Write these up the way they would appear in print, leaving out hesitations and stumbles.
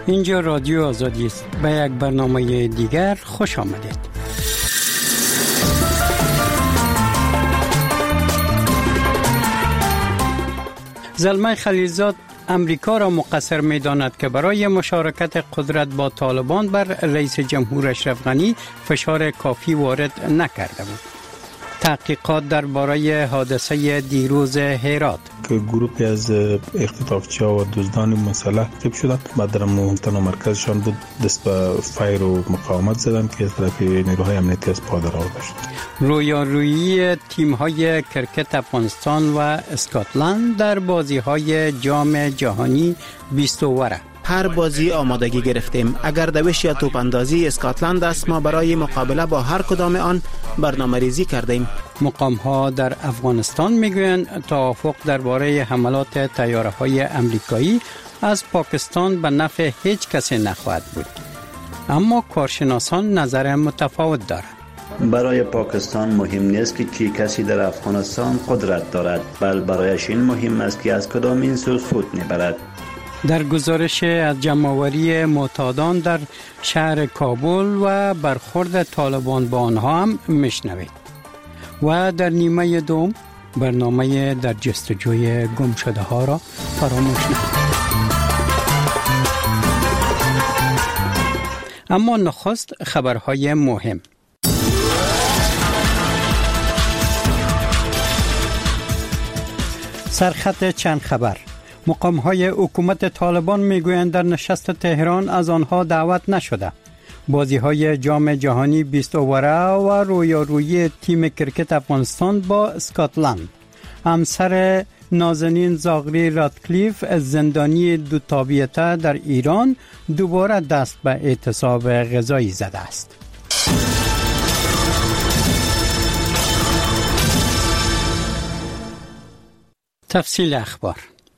اینجا رادیو آزادی است. به یک برنامه دیگر خوش آمدید. زلمه خلیلزاد امریکا را مقصر می داند که برای مشارکت قدرت با طالبان بر رئیس جمهور اشرف غنی فشار کافی وارد نکرده بود. تحقیقات درباره حادثه دیروز هرات که گروهی از اختطافچی‌ها و دزدان مسلح تعقیب شدند. بعد در تنها مرکزشان بود دست به فایر و مقاومت زدند که از طرف نیروهای امنیتی از پادر آورده شد. رویارویی تیم‌های کرکت افغانستان و اسکاتلند در بازی‌های جام جهانی 20 اوره. هر بازی آمادگی گرفتیم. اگر دوش یا توپ اندازی اسکاتلند است، ما برای مقابله با هر کدام آن برنامه ریزی کردیم. مقام‌ها در افغانستان میگویند توافق درباره حملات طیاره‌های امریکایی از پاکستان به نفع هیچ کسی نخواهد بود. اما کارشناسان نظر متفاوت دارند. برای پاکستان مهم نیست که چی کسی در افغانستان قدرت دارد، بل برایش این مهم است که از کدام این سو سود میبرد. در گزارش از جمع‌آوری معتادان در شهر کابل و برخورد طالبان با آنها هم میشنوید. و در نیمه دوم برنامه در جستجوی گم شده ها را فراموش نکنید. اما نخست خبرهای مهم. سرخط چند خبر. مقام‌های حکومت طالبان میگویند در نشست تهران از آنها دعوت نشده. بازی‌های جام جهانی 20 اوره و رویارویی تیم کرکت افغانستان با اسکاتلند. همسر نازنین زاغری رادکلیف از زندانی دو تابعیته در ایران دوباره دست به اعتصاب غذایی زده است. تفصیل اخبار.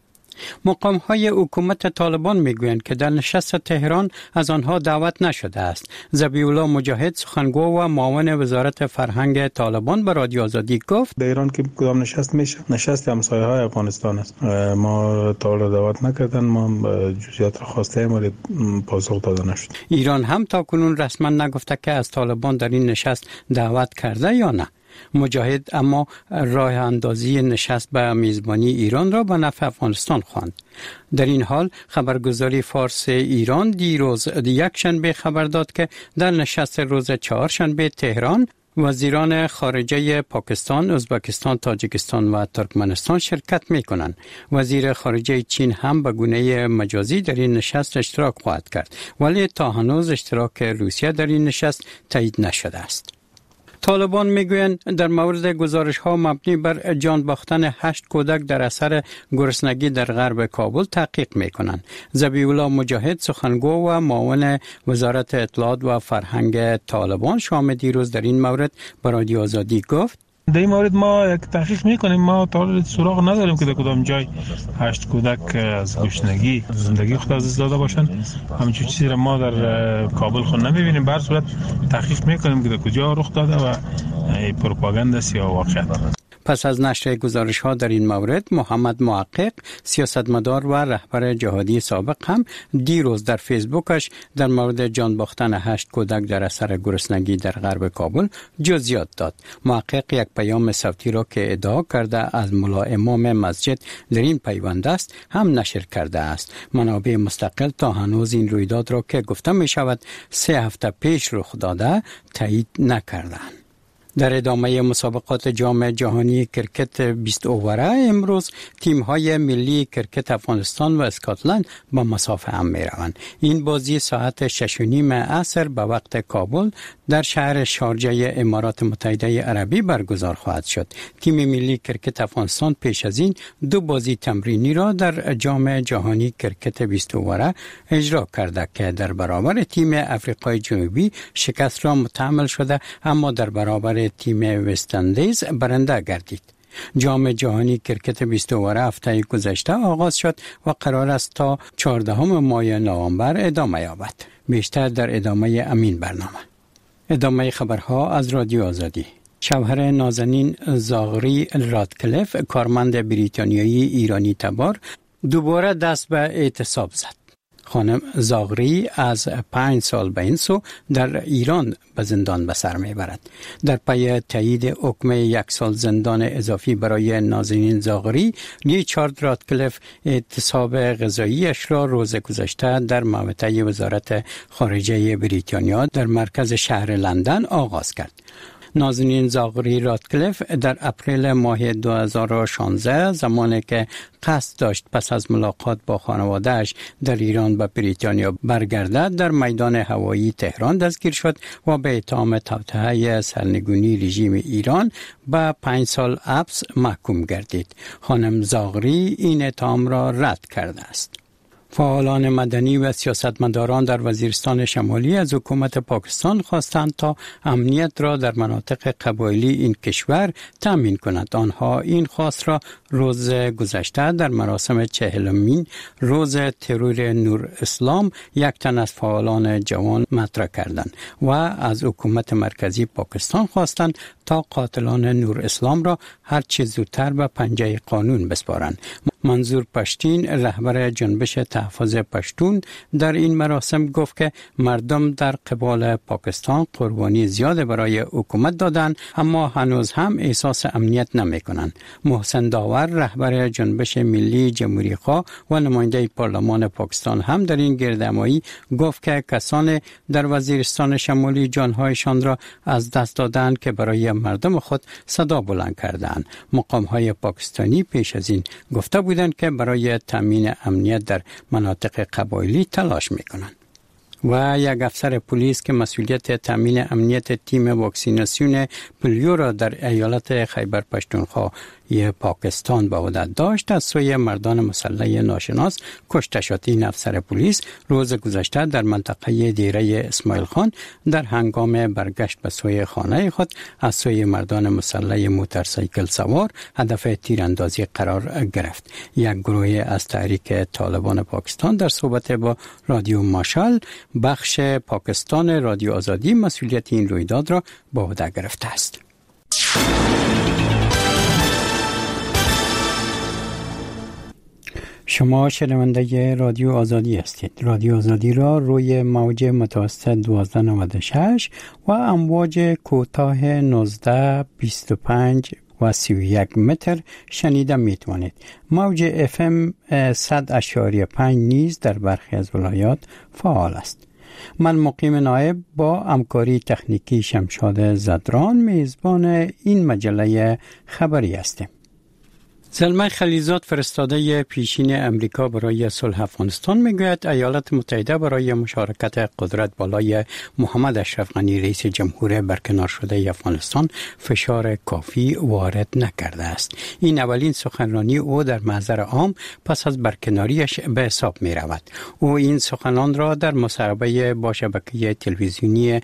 مقام‌های حکومت طالبان میگویند که در نشست تهران از آنها دعوت نشده است. ذبیح‌الله مجاهد سخنگو و معاون وزارت فرهنگ طالبان به رادیو آزادی گفت در ایران که کدام نشست میشه؟ نشست همسایه‌های افغانستان است. ما تا دعوت نکردن، ما جزئیات را خواستیم ولی پاسخ داده نشد. ایران هم تا کنون رسما نگفته که از طالبان در این نشست دعوت کرده یا نه. مجاهد اما راه اندازی نشست به میزبانی ایران را به نفع افغانستان خواند. در این حال خبرگزاری فارس ایران دیروز یکشنبه خبر داد که در نشست روز چهارشنبه تهران وزیران خارجه پاکستان، ازبکستان، تاجیکستان و ترکمنستان شرکت می کنند. وزیر خارجه چین هم به گونه مجازی در این نشست اشتراک خواهد کرد، ولی تا هنوز اشتراک روسیه در این نشست تایید نشده است. طالبان میگویند در مورد گزارش ها مبنی بر جان باختن 8 کودک در اثر گرسنگی در غرب کابل تحقیق میکنند. ذبیح‌الله مجاهد سخنگو و معاون وزارت اطلاعات و فرهنگ طالبان شام دیروز در این مورد به رادیو آزادی گفت در این مورد ما یک تحقیق میکنیم. ما تا سراغ نداریم که در کدام جای 8 کودک از گرسنگی زندگی خود از داده باشند. همچون چیزی را ما در کابل خود نمیبینیم. به هر صورت تحقیق میکنیم که در کجا رخ داده و پروپاگاندا است یا واقعیت. پس از نشر گزارش ها در این مورد، محمد محقق، سیاستمدار و رهبر جهادی سابق هم دیروز در فیسبوکش در مورد جان باختن 8 کودک در اثر گرسنگی در غرب کابل جزئیات داد. محقق یک پیام صوتی را که ادعا کرده از ملا امام مسجد در این پیوند است هم نشر کرده است. منابع مستقل تا هنوز این رویداد را که گفته می شود 3 هفته پیش رخ داده تایید نکردند. در ادامه مسابقات جام جهانی کرکت 20 اوره امروز تیم‌های ملی کرکت افغانستان و اسکاتلند با مسافه هم می‌روند. این بازی ساعت 6:30 عصر به وقت کابل در شهر شارجه امارات متحده عربی برگزار خواهد شد. تیم ملی کرکت افغانستان پیش از این 2 بازی تمرینی را در جام جهانی کرکت 20 اوره اجرا کرده که در برابر تیم افریقای جنوبی شکست را متحمل شده، اما در برابر تیم وست‌اندیز برنده گردید. جام جهانی کرکت 20 اوره هفته گذشته آغاز شد و قرار است تا 14 ماه نوامبر ادامه یابد. بیشتر در ادامه امین برنامه. ادامه خبرها از رادیو آزادی. شوهر نازنین زاغری رادکلیف، کارمند بریتانیایی ایرانی تبار، دوباره دست به اعتصاب زد. خانم زاغری از 5 سال به این سو در ایران به زندان به سر میبرد. در پی تایید حکم 1 سال زندان اضافی برای نازنین زاغری، ریچارد راتکلیف اعتصاب غذاییش را روز گذشته در محوطه وزارت خارجه بریتانیا در مرکز شهر لندن آغاز کرد. نازنین زاغری راتکلیف در اپریل ماه 2016 زمانی که قصد داشت پس از ملاقات با خانواده‌اش در ایران به بریتانیا برگردد، در میدان هوایی تهران دستگیر شد و به اتهام توطئه سرنگونی رژیم ایران به 5 سال حبس محکوم گردید. خانم زاغری این اتهام را رد کرده است. فعالان مدنی و سیاستمداران در وزیرستان شمالی از حکومت پاکستان خواستند تا امنیت را در مناطق قبایلی این کشور تامین کند. آنها این خواست را روز گذشته در مراسم 40مین روز ترور نور اسلام یک تن از فعالان جوان مطرح کردند و از حکومت مرکزی پاکستان خواستند تا قاتلان نور اسلام را هر چه زودتر به پنجه قانون بسپارند. منظور پشتین، رهبر جنبش تحفظ پشتون، در این مراسم گفت که مردم در قبال پاکستان قربانی زیاد برای حکومت دادند اما هنوز هم احساس امنیت نمی کنند. محسن داور، رهبر جنبش ملی جمهوری خواه و نماینده پارلمان پاکستان هم در این گردهمایی گفت که کسان در وزیرستان شمالی جانهایشان را از دست دادند که برای مردم خود صدا بلند کردند. مقام‌های پاکستانی پیش از این گفته بودند که برای تامین امنیت در مناطق قبایلی تلاش می‌کنند. و یک افسر پلیس که مسئولیت تامین امنیت تیم واکسیناسیون پولیو را در ایالت خیبر پختونخوا پاکستان به عهده داشت از سوی مردان مسلح ناشناس کشته شد. این افسر پلیس روز گذشته در منطقه دیره اسماعیل خان در هنگام برگشت به سوی خانه خود از سوی مردان مسلح موتورسیکل سوار هدف تیراندازی قرار گرفت. یک گروه از تحریک طالبان پاکستان در صحبت با رادیو ماشال بخش پاکستان رادیو آزادی مسئولیت این رویداد را به عهده گرفته است. شما شنونده رادیو آزادی هستید. رادیو آزادی را روی موج متوسط 1296 و امواج کوتاه 19 25 و 31 متر شنیده می توانید. موج FM 100.5 نیز در برخی از ولایات فعال است. من مقیم نایب با همکاری تکنیکی شمشاد زدران میزبان این مجله خبری هستیم. زلمه خلیزاد، فرستاده پیشین امریکا برای صلح افغانستان، میگوید ایالات متحده برای مشارکت قدرت بالای محمد اشرف غنی رئیس جمهور برکنار شده افغانستان فشار کافی وارد نکرده است. این اولین سخنرانی او در محضر عام پس از برکناریش به حساب می رود. او این سخنان را در مصاحبه با شبکه تلویزیونی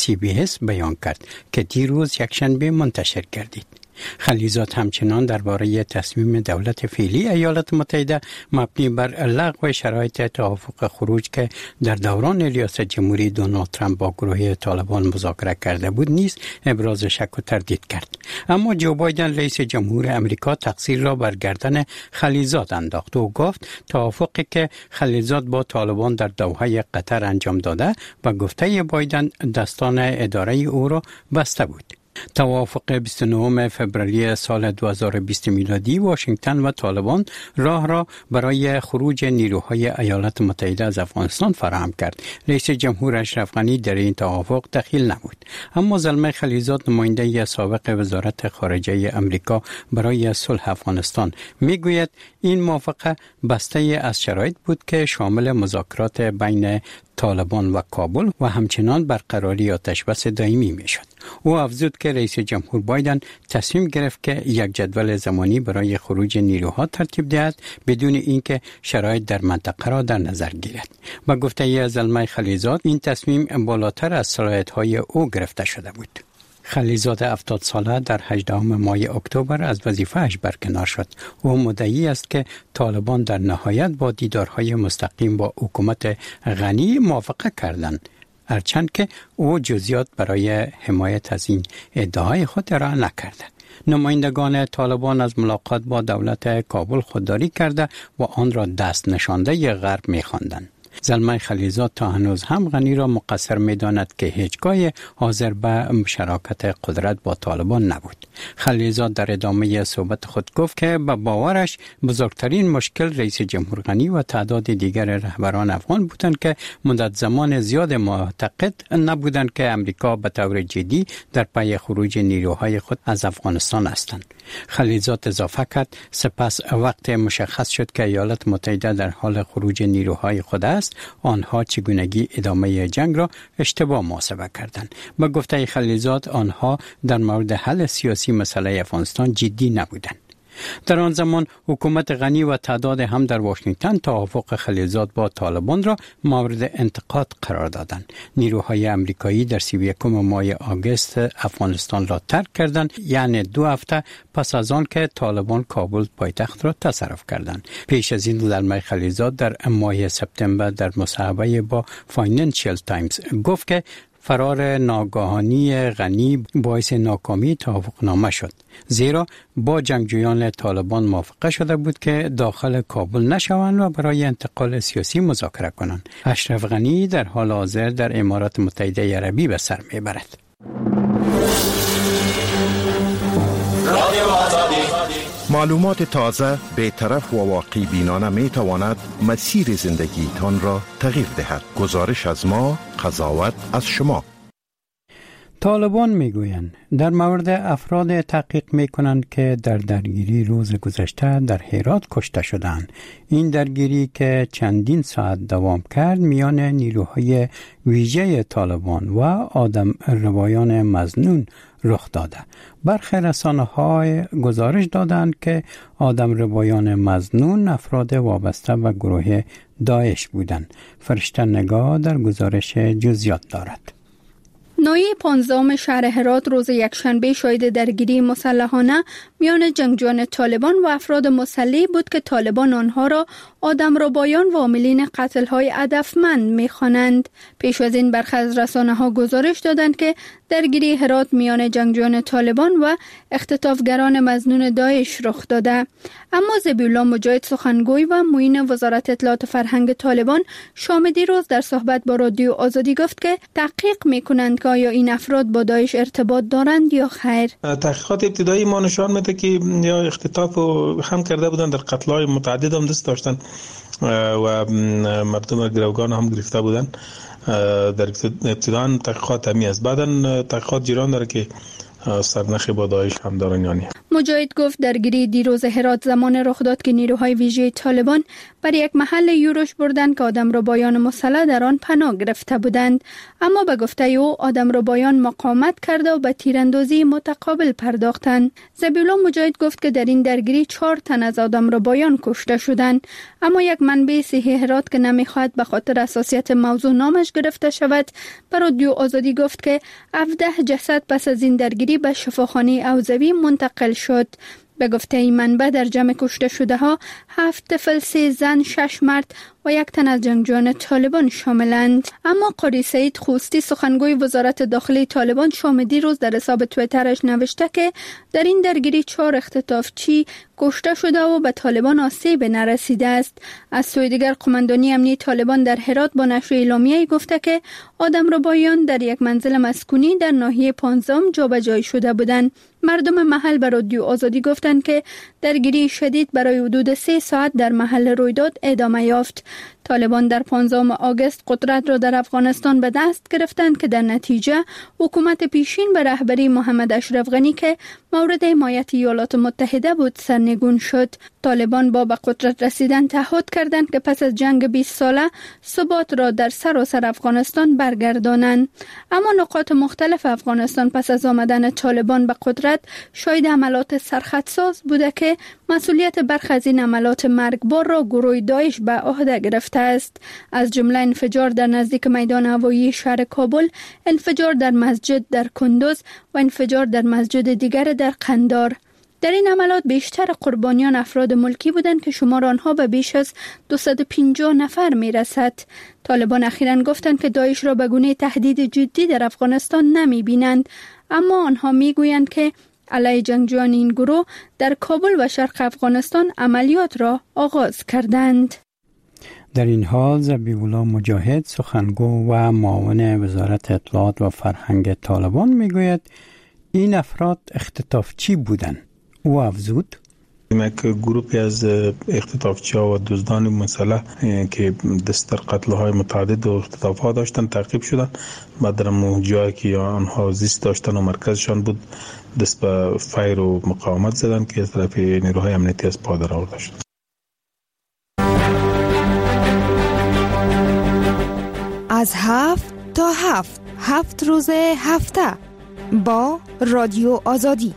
CBS بیان کرد که دیروز یکشنبه منتشر گردید. خلیزاد همچنان درباره تصمیم دولت فعلی ایالات متحده مبنی بر لغو شرایط توافق خروج که در دوران ریاست جمهوری دونالد ترامپ با گروه طالبان مذاکره کرده بود نیز ابراز شک و تردید کرد. اما جو بایدن رئیس جمهور امریکا تقصیر را بر گردن خلیزاد انداخت و گفت توافقی که خلیزاد با طالبان در دوحه قطر انجام داده و گفته بایدن دستان اداره او را بسته بود. توافق 29 فوریه سال 2020 میلادی واشنگتن و طالبان راه را برای خروج نیروهای ایالات متحده از افغانستان فراهم کرد. رئیس جمهور اشرف غنی در این توافق دخیل نبود. اما زلمه خلیزاد، نماینده سابق وزارت خارجه امریکا برای صلح افغانستان، میگوید این موافقه بسته از شرایط بود که شامل مذاکرات بین طالبان و کابل و همچنان برقراری آتشبس دائمی میشد. او افزود که رئیس جمهور بایدن تصمیم گرفت که یک جدول زمانی برای خروج نیروها ترتیب دهد بدون اینکه شرایط در منطقه را در نظر گیرد. با گفته زلمه خلیزاد، این تصمیم بالاتر از صلاحیت‌های او گرفته شده بود. خلیزاد 70 ساله در 18 ماه اکتبر از وظیفه‌اش برکنار شد. او مدعی است که طالبان در نهایت با دیدارهای مستقیم با حکومت غنی موافقه کردند، هرچند که او جزئیات برای حمایت از این ادعای خود ارائه نکرده. نمایندگان طالبان از ملاقات با دولت کابل خودداری کرده و آن را دست نشانده غرب می‌خواندند. زلمه خلیزاد تا هنوز هم غنی را مقصر می‌داند که هیچگاه حاضر به شراکت قدرت با طالبان نبود. خلیزاد در ادامه صحبت خود گفت که به باورش بزرگترین مشکل رئیس جمهور غنی و تعداد دیگر رهبران افغان بودند که مدت زمان زیاد معتقد نبودند که امریکا به طور جدی در پی خروج نیروهای خود از افغانستان هستند. خلیزاد اضافه کرد سپس وقت مشخص شد که ایالات متحده در حال خروج نیروهای خود است، آنها چگونگی ادامه جنگ را اشتباه محاسبه کردند. با گفته خلیزاد آنها در مورد حل سیاسی مسئله افغانستان جدی نبودند. در آن زمان حکومت غنی و تعداد هم در واشنگتن توافق خلیزاد با طالبان را مورد انتقاد قرار دادند. نیروهای امریکایی در 31 ماه آگوست افغانستان را ترک کردند، یعنی 2 هفته پس از آن که طالبان کابل پایتخت را تصرف کردند. پیش از این زلمه خلیزاد در ماه سپتامبر در مصاحبه با فاینانشل تایمز گفت که فرار ناگهانی غنی باعث ناکامی توافقنامه شد، زیرا با جنگجویان طالبان موافقه شده بود که داخل کابل نشوند و برای انتقال سیاسی مذاکره کنند. اشرف غنی در حال حاضر در امارات متحده عربی به سر میبرد. معلومات تازه، بی‌طرف و واقعی بینانه می تواند مسیر زندگی تان را تغییر دهد. گزارش از ما، قضاوت از شما. طالبان میگویند در مورد افراد تحقیق میکنند که در درگیری روز گذشته در هرات کشته شدند. این درگیری که چندین ساعت دوام کرد میان نیروهای ویژه طالبان و آدم ربایان مظنون رخ داده. برخی رسانه‌های گزارش دادند که آدم ربایان مظنون افراد وابسته به گروه داعش بودند. فرشته نگاه در گزارش جزئیات دارد. ناحیه 15 شهر هرات روز یکشنبه شاهد درگیری مسلحانه میان جنگجویان طالبان و افراد مسلح بود که طالبان آنها را آدمربایان و عاملین قتل‌های هدفمند می‌خوانند. پیش از این برخی از رسانه‌ها گزارش دادند که درگیری هرات میان جنگجویان طالبان و اختطافگران مظنون داعش رخ داده. اما ذبیح‌الله مجاهد سخنگوی و معین وزارت اطلاعات فرهنگ طالبان شام دیروز در صحبت با رادیو آزادی گفت که تحقیق می‌کنند که آیا این افراد با داعش ارتباط دارند یا خیر. تحقیقات ابتدایی ما نشان میده که یا اختطاف هم کرده بودند، در قتل‌های متعدد هم دست داشتند و مردم گروگان هم گرفته بودند. در ابتدان تحقیقات همی است، بعداً تحقیقات جریان داره که سرنخی با داعش هم دارن یعنی. مجاهد گفت درگیری دیروز هرات زمان رخ داد که نیروهای ویژه طالبان بر یک محل یورش بردند که آدمربایان مسلح در آن پناه گرفته بودند، اما به گفته او آدمربایان مقاومت کرده و به تیراندازی متقابل پرداختند. ذبیح‌الله مجاهد گفت که در این درگیری 4 تن از آدمربایان کشته شدند، اما یک منبع صحی هرات که نمیخواهد به خاطر حساسیت موضوع نامش گرفته شود بر رادیو آزادی گفت که 17 جسد پس از این درگیری به شفاخانه اوزوی منتقل شد. به گفته این منبع در جمع کشته شده ها 7 طفل، 3 زن، 6 مرد و 1 تن از جنگجویان طالبان شاملند. اما قاری سعید خوستی سخنگوی وزارت داخلی طالبان شام دیروز در حساب توییترش نوشته که در این درگیری 4 اختطافچی کشته شده و به طالبان آسیب نرسیده است. از سوی دیگر قماندانی امنیتی طالبان در هرات با نشر اعلامیه‌ای گفته که آدمربایان در یک منزل مسکونی در ناحیه 15 جابجایی شده بودند. مردم محل به رادیو آزادی گفتند که درگیری شدید برای حدود 3 ساعت در محل رویداد ادامه یافت. طالبان در 15 آگوست قدرت را در افغانستان به دست گرفتند که در نتیجه حکومت پیشین به رهبری محمد اشرف غنی که مورد حمایت ایالات متحده بود سرنگون شد. طالبان با به قدرت رسیدن تعهد کردند که پس از جنگ 20 ساله ثبات را در سراسر افغانستان برگردانند. اما نقاط مختلف افغانستان پس از آمدن طالبان به قدرت شاهد حملات سرخطساز بوده که مسئولیت برخی از این حملات مرگبار را گروه داعش به عهده گرفته است، از جمله انفجار در نزدیک میدان هوایی شهر کابل، انفجار در مسجد در کندوز و انفجار در مسجد دیگر در قندار. در این حملات بیشتر قربانیان افراد ملکی بودند که شمار آنها به بیش از 250 نفر می رسد. طالبان اخیراً گفتند که داعش را به گونه تهدید جدی در افغانستان نمی بینند، اما آنها می گویند که علیه جنگجویان این گروه در کابل و شرق افغانستان عملیات را آغاز کردند. در این حال ذبیح‌الله مجاهد سخنگو و معاون وزارت اطلاعات و فرهنگ طالبان میگوید این افراد اختطافچی بودند. او افزود یک گروهی از اختطافچی‌ها و دزدان مسلح که دست در قتل‌های متعدد و اختطاف‌ها داشتن تعقیب شدن. بعد در جایی که آنها زیست داشتن و مرکزشان بود دست به فیر و مقاومت زدن که از طرف نیروهای امنیتی از پا در آورده شد. از 7 تا 7 روز هفته با رادیو آزادی.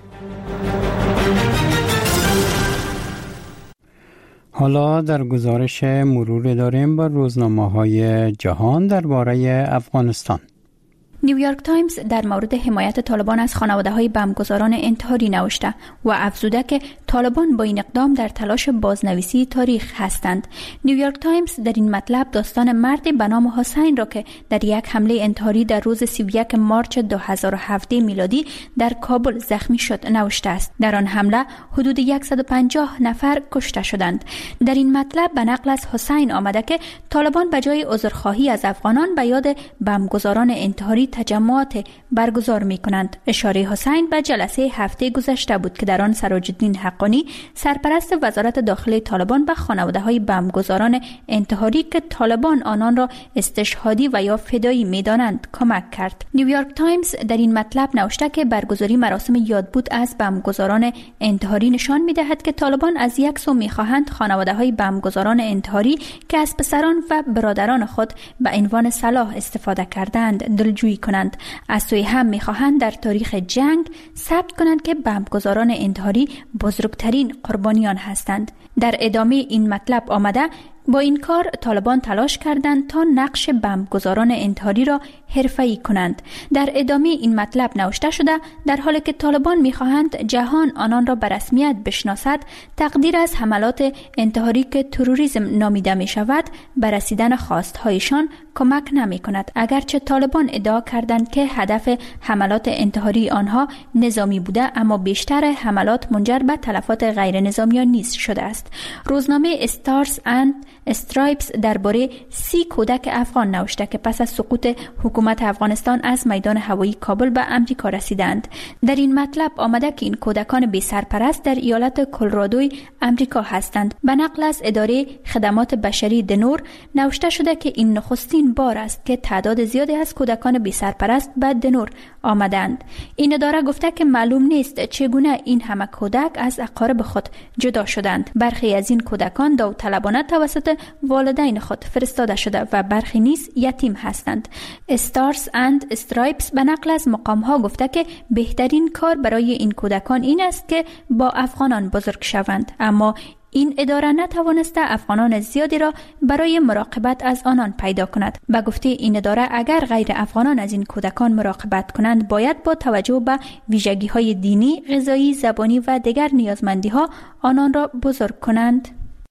حالا در گزارش مرور داریم با روزنامه‌های جهان درباره افغانستان. نیویورک تایمز در مورد حمایت طالبان از خانواده‌های بمبگذاران انتحاری نوشته و افزوده که طالبان با این اقدام در تلاش بازنویسی تاریخ هستند. نیویورک تایمز در این مطلب داستان مردی به نام حسین را که در یک حمله انتحاری در روز 31 مارچ 2017 میلادی در کابل زخمی شد نوشته است. در آن حمله حدود 150 نفر کشته شدند. در این مطلب به نقل از حسین آمده که طالبان به جای عذرخواهی از افغانان به یاد بمبگذاران انتحاری تجمعات برگزار می کنند. اشاره حسین به جلسه هفته گذشته بود که در آن سراج الدین حقانی سرپرست وزارت داخلی طالبان به خانواده های بمبگذاران انتحاری که طالبان آنان را استشهادی و یا فدایی می دانند کمک کرد. نیویورک تایمز در این مطلب نوشته که برگزاری مراسم یادبود از بمبگذاران انتحاری نشان می دهد که طالبان از یک سو می خواهند خانواده های بمبگذاران انتحاری که از پسران و برادران خود به عنوان سلاح استفاده کردند دلجویی کنند. از سوی هم می‌خواهند در تاریخ جنگ ثبت کنند که بمبگذاران انتحاری بزرگترین قربانیان هستند. در ادامه این مطلب آمده با این کار طالبان تلاش کردند تا نقش بمبگذاران انتحاری را حرفه‌ای کنند. در ادامه این مطلب نوشته شده در حالی که طالبان می‌خواهند جهان آنان را به رسمیت بشناسد، تقدیر از حملات انتحاری که تروریسم نامیده می‌شود به رسیدن خواست‌هایشان کمک نمی‌کند. اگرچه طالبان ادعا کردند که هدف حملات انتحاری آنها نظامی بوده، اما بیشتر حملات منجر به تلفات غیر نظامیان نیز شده است. روزنامه استارز اند استرایپس درباره 30 کودک افغان نوشته که پس از سقوط حکومت افغانستان از میدان هوایی کابل به امریکا رسیدند. در این مطلب آمده که این کودکان بی سرپرست در ایالت کلرادوی امریکا هستند. به نقل از اداره خدمات بشری دنور نوشته شده که این نخستین بار است که تعداد زیادی از کودکان بی سرپرست به دنور آمدند. این اداره گفته که معلوم نیست چگونه این همه کودک از اقارب خود جدا شدند. برخی از این کودکان داوطلبانه توسط والدین خود فرستاده شده و برخی نیز یتیم هستند. استارز اند استرایپس به نقل از مقام‌ها گفته که بهترین کار برای این کودکان این است که با افغانان بزرگ شوند، اما این اداره نتوانسته افغانان زیادی را برای مراقبت از آنان پیدا کند. به گفته این اداره اگر غیر افغانان از این کودکان مراقبت کنند باید با توجه به ویژگی‌های دینی، غذایی، زبانی و دیگر نیازمندی‌ها آنان را بزرگ کنند.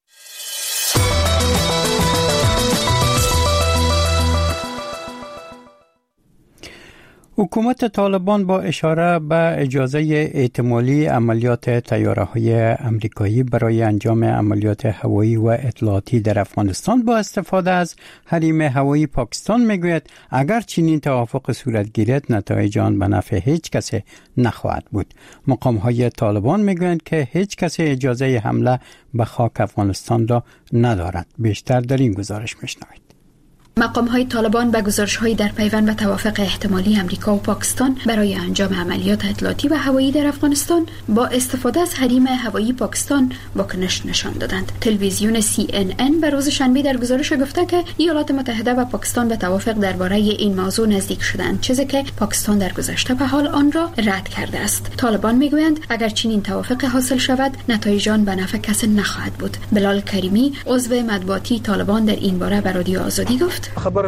حکومت طالبان با اشاره به اجازه احتمالی عملیات طیاره‌های امریکایی برای انجام عملیات هوایی و اطلاعاتی در افغانستان با استفاده از حریم هوایی پاکستان میگوید اگر چنین توافق صورت گیرد نتایج آن به نفع هیچ کسی نخواهد بود. مقام‌های طالبان میگویند که هیچ کسی اجازه حمله به خاک افغانستان را ندارد. بیشتر در این گزارش میشنوید. مقام‌های طالبان به گزارش‌های در پیوند به توافق احتمالی امریکا و پاکستان برای انجام عملیات اطلاعاتی و هوایی در افغانستان با استفاده از حریم هوایی پاکستان واکنش نشان دادند. تلویزیون CNN به روز شنبه در گزارش گفته که ایالات متحده و پاکستان به توافق درباره این موضوع نزدیک شدند، چیزی که پاکستان در گذشته به حال آن را رد کرده است. طالبان میگویند اگر چنین توافق حاصل شود نتایج آن به نفع کسی نخواهد بود. بلال کریمی عضو مطبوعاتی طالبان در این باره به رادیو آزادی گفت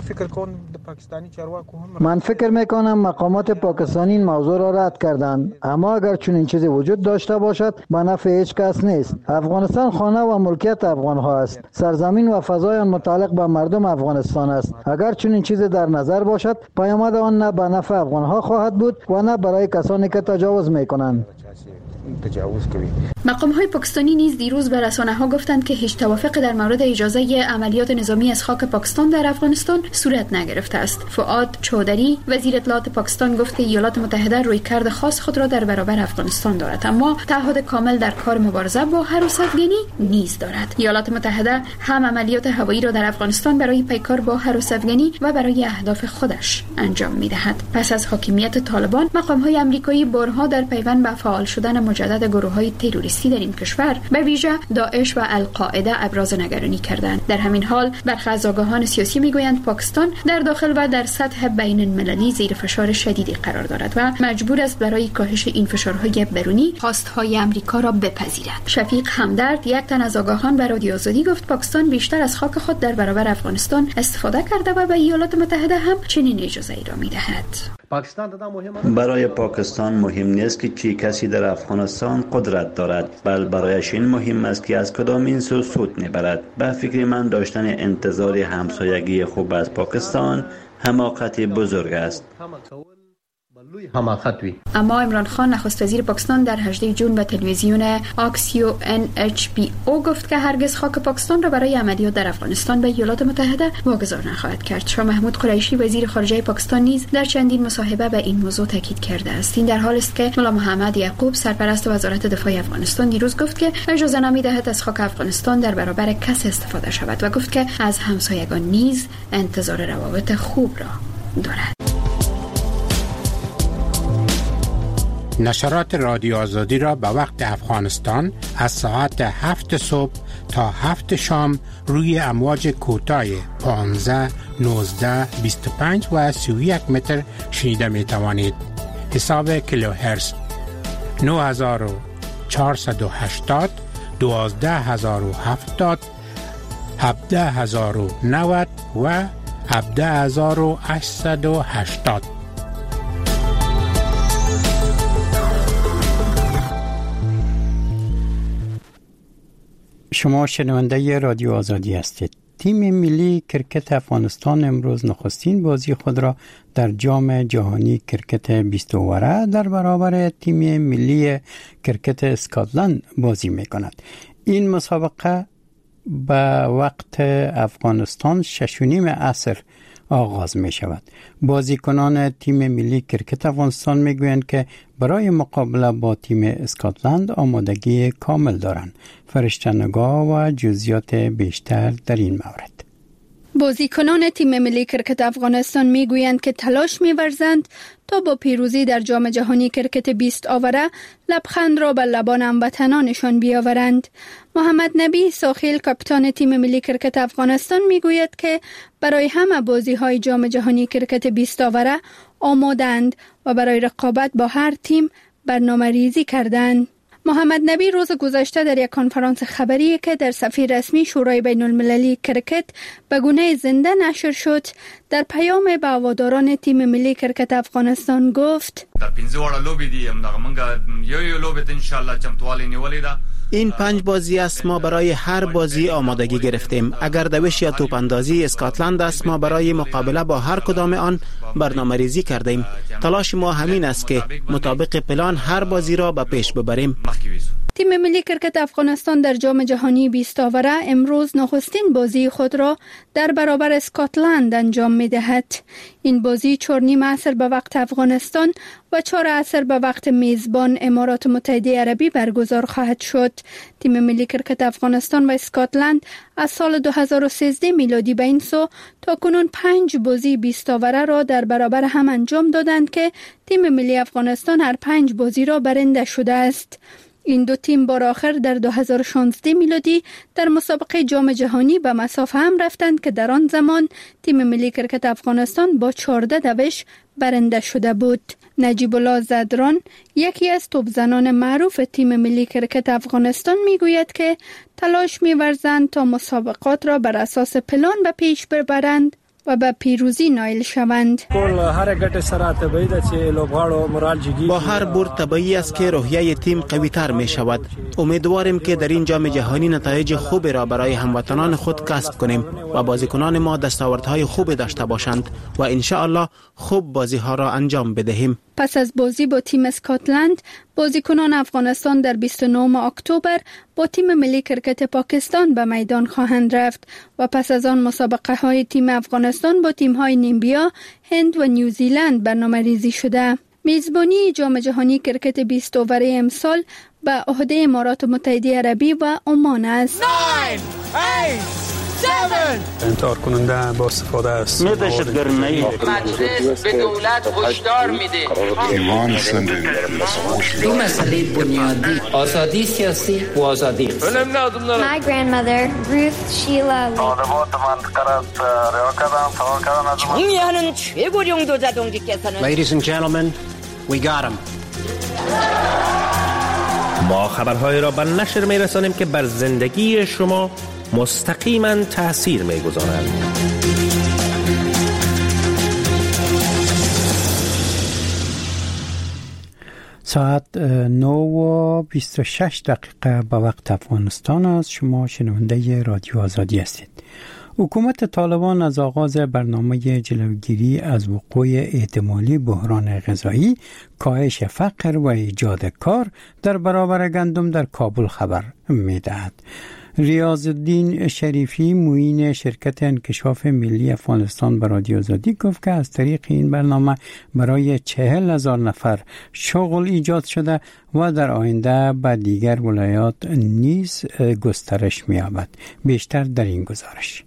من فکر میکنم مقامات پاکستانی این موضوع را رد کردند، اما اگر چنین چیزی وجود داشته باشد به نفع هیچ کس نیست. افغانستان خانه و ملکیت افغان ها است. سرزمین و فضای آن متعلق به مردم افغانستان است. اگر چنین چیزی در نظر باشد پیامد آن نه به نفع افغان ها خواهد بود و نه برای کسانی که تجاوز میکنند. تجاوز کوي. مقام‌های پاکستانی نیز دیروز به رسانه‌ها گفتند که هیچ توافقی در مورد اجازه عملیات نظامی از خاک پاکستان در افغانستان صورت نگرفته است. فؤاد چودری وزیر اطلاعات پاکستان گفت که ایالات متحده رویکرد خاص خود را در برابر افغانستان دارد، اما تعهد کامل در کار مبارزه با هراس افغانی نیز دارد. ایالات متحده هم عملیات هوایی را در افغانستان برای پیکار با هراس افغانی و برای اهداف خودش انجام می‌دهد. پس از حاکمیت طالبان، مقام‌های آمریکایی بارها در پیوند به فعال شدن مجدد گروه‌های تروریستی در این کشور، به ویژه داعش و القاعده ابراز نگرانی کردند. در همین حال برخی از آگاهان سیاسی میگویند پاکستان در داخل و در سطح بین‌المللی زیر فشار شدیدی قرار دارد و مجبور است برای کاهش این فشارهای برونی خواست‌های آمریکا را بپذیرد. شفیق همدرد، یک تن از آگاهان، به رادیو آزادی گفت پاکستان بیشتر از خاک خود در برابر افغانستان استفاده کرده و به ایالات متحده هم چنین اجازه‌ای را می‌دهد. برای پاکستان مهم نیست که چی کسی در افغانستان قدرت دارد، بل برایش این مهم است که از کدام این سو سود میبرد. به فکر من داشتن انتظار همسایگی خوب از پاکستان حماقت بزرگ است. اما عمران خان، نخست وزیر پاکستان، در 18 جون به تلویزیون آکسیو NHPO گفت که هرگز خاک پاکستان را برای عملیات در افغانستان به ایالات متحده واگذار نخواهد کرد. شاه محمود قریشی وزیر خارجه پاکستان نیز در چندین مصاحبه به این موضوع تاکید کرده است. این در حالی است که ملا محمد یعقوب، سرپرست وزارت دفاع افغانستان، دیروز گفت که اجازه نمی‌دهد از خاک افغانستان در برابر کسی استفاده شود و گفت که از همسایگان نیز انتظار روابط خوب را دارد. نشرات رادیو آزادی را به وقت افغانستان از ساعت 7 صبح تا 7 شام روی امواج کوتاه 15، 19، 25 و 31 متر شنیده می توانید. حساب کیلوهرتز 9480، 12070، 17090 و 17880. شما شنونده رادیو آزادی هستید. تیم ملی کرکت افغانستان امروز نخستین بازی خود را در جام جهانی کرکت 20 اوره در برابر تیم ملی کرکت اسکاتلند بازی می کند. این مسابقه به وقت افغانستان 6:30 عصر آغاز می شود. بازیکنان تیم ملی کرکت افغانستان می گویند که برای مقابله با تیم اسکاتلند آمادگی کامل دارند. فرشته نگاه و جزئیات بیشتر در این مورد. بازیکنان تیم ملی کرکت افغانستان میگویند که تلاش می‌ورزند تا با پیروزی در جام جهانی کرکت 20 آوره لبخند را به لبان هموطنانشان بیاورند. محمد نبی ساخیل، کاپیتان تیم ملی کرکت افغانستان، میگوید که برای همه بازی‌های جام جهانی کرکت 20 آوره آمادند و برای رقابت با هر تیم برنامه‌ریزی کردند. محمد نبی روز گذشته در یک کنفرانس خبری که در صفحه رسمی شورای بین المللی کرکت به گونه زنده نشر شد، در پیام به هواداران تیم ملی کرکت افغانستان گفت: در 15 لوبې دي موږ یو لوبې ته ان شاء الله چمتووالی نیولې ده. این 5 بازی است، ما برای هر بازی آمادگی گرفتیم. اگر دوش یا توپ اندازی اسکاتلند است، ما برای مقابله با هر کدام آن برنامه ریزی کردیم. تلاش ما همین است که مطابق پلان هر بازی را به پیش ببریم. تیم ملی کرکت افغانستان در جام جهانی 20 آوره امروز نخستین بازی خود را در برابر اسکاتلند انجام می دهد. این بازی 4:30 عصر به وقت افغانستان و 4 عصر به وقت میزبان امارات متحده عربی برگزار خواهد شد. تیم ملی کرکت افغانستان و اسکاتلند از سال 2013 میلادی به این سو تا کنون 5 بازی 20 آوره را در برابر هم انجام دادند که تیم ملی افغانستان هر 5 بازی را برنده شده است. این دو تیم بار آخر در 2016 میلادی در مسابقه جام جهانی به مسافه هم رفتند که در آن زمان تیم ملی کرکت افغانستان با 14 دوش برنده شده بود. نجیب الله زدران، یکی از توپزنان معروف تیم ملی کرکت افغانستان، میگوید که تلاش می‌ورزند تا مسابقات را بر اساس پلان به پیش ببرند و به پیروزی نائل شوند. با هر برد طبیعی است که روحیه تیم قوی تر می شود. امیدواریم که در این جام جهانی نتایج خوبی را برای هموطنان خود کسب کنیم و بازیکنان ما دستاوردهای خوبی داشته باشند و ان شاء الله خوب بازی ها را انجام بدهیم. پس از بازی با تیم اسکاتلند، بازیکنان افغانستان در 29 اکتبر با تیم ملی کرکت پاکستان به میدان خواهند رفت و پس از آن مسابقه های تیم افغانستان با تیم های نیمبیا، هند و نیوزیلند برنامه ریزی شده. میزبانی جام جهانی کرکت 20 اووره امسال به عهده امارات متحده عربی و عمان است. 9 8 7 انتحار کننده با استفاده است. مجلس به دولت هشدار میده. دو مسئله بنیادی: آزادی سیاسی و آزادی. My grandmother, Ruth Sheila Lee. 정의하는 최고령 도자동지께서는 Ladies and gentlemen, we got him. ما خبرهای را به نشر می‌رسانیم که بر زندگی شما مستقیما تأثیر می‌گذارند. ساعت 9:26 به وقت افغانستان است. شما شنونده رادیو آزادی هستید. حکومت طالبان از آغاز برنامه جلوگیری از وقوع احتمالی بحران غذایی، کاهش فقر و ایجاد کار در برابر گندم در کابل خبر می‌دهد. ریاض الدین شریفی معین شرکت انکشاف ملی افغانستان به رادیو آزادی گفت که از طریق این برنامه برای 40,000 نفر شغل ایجاد شده و در آینده به دیگر ولایات نیز گسترش می‌یابد. بیشتر در این گزارش.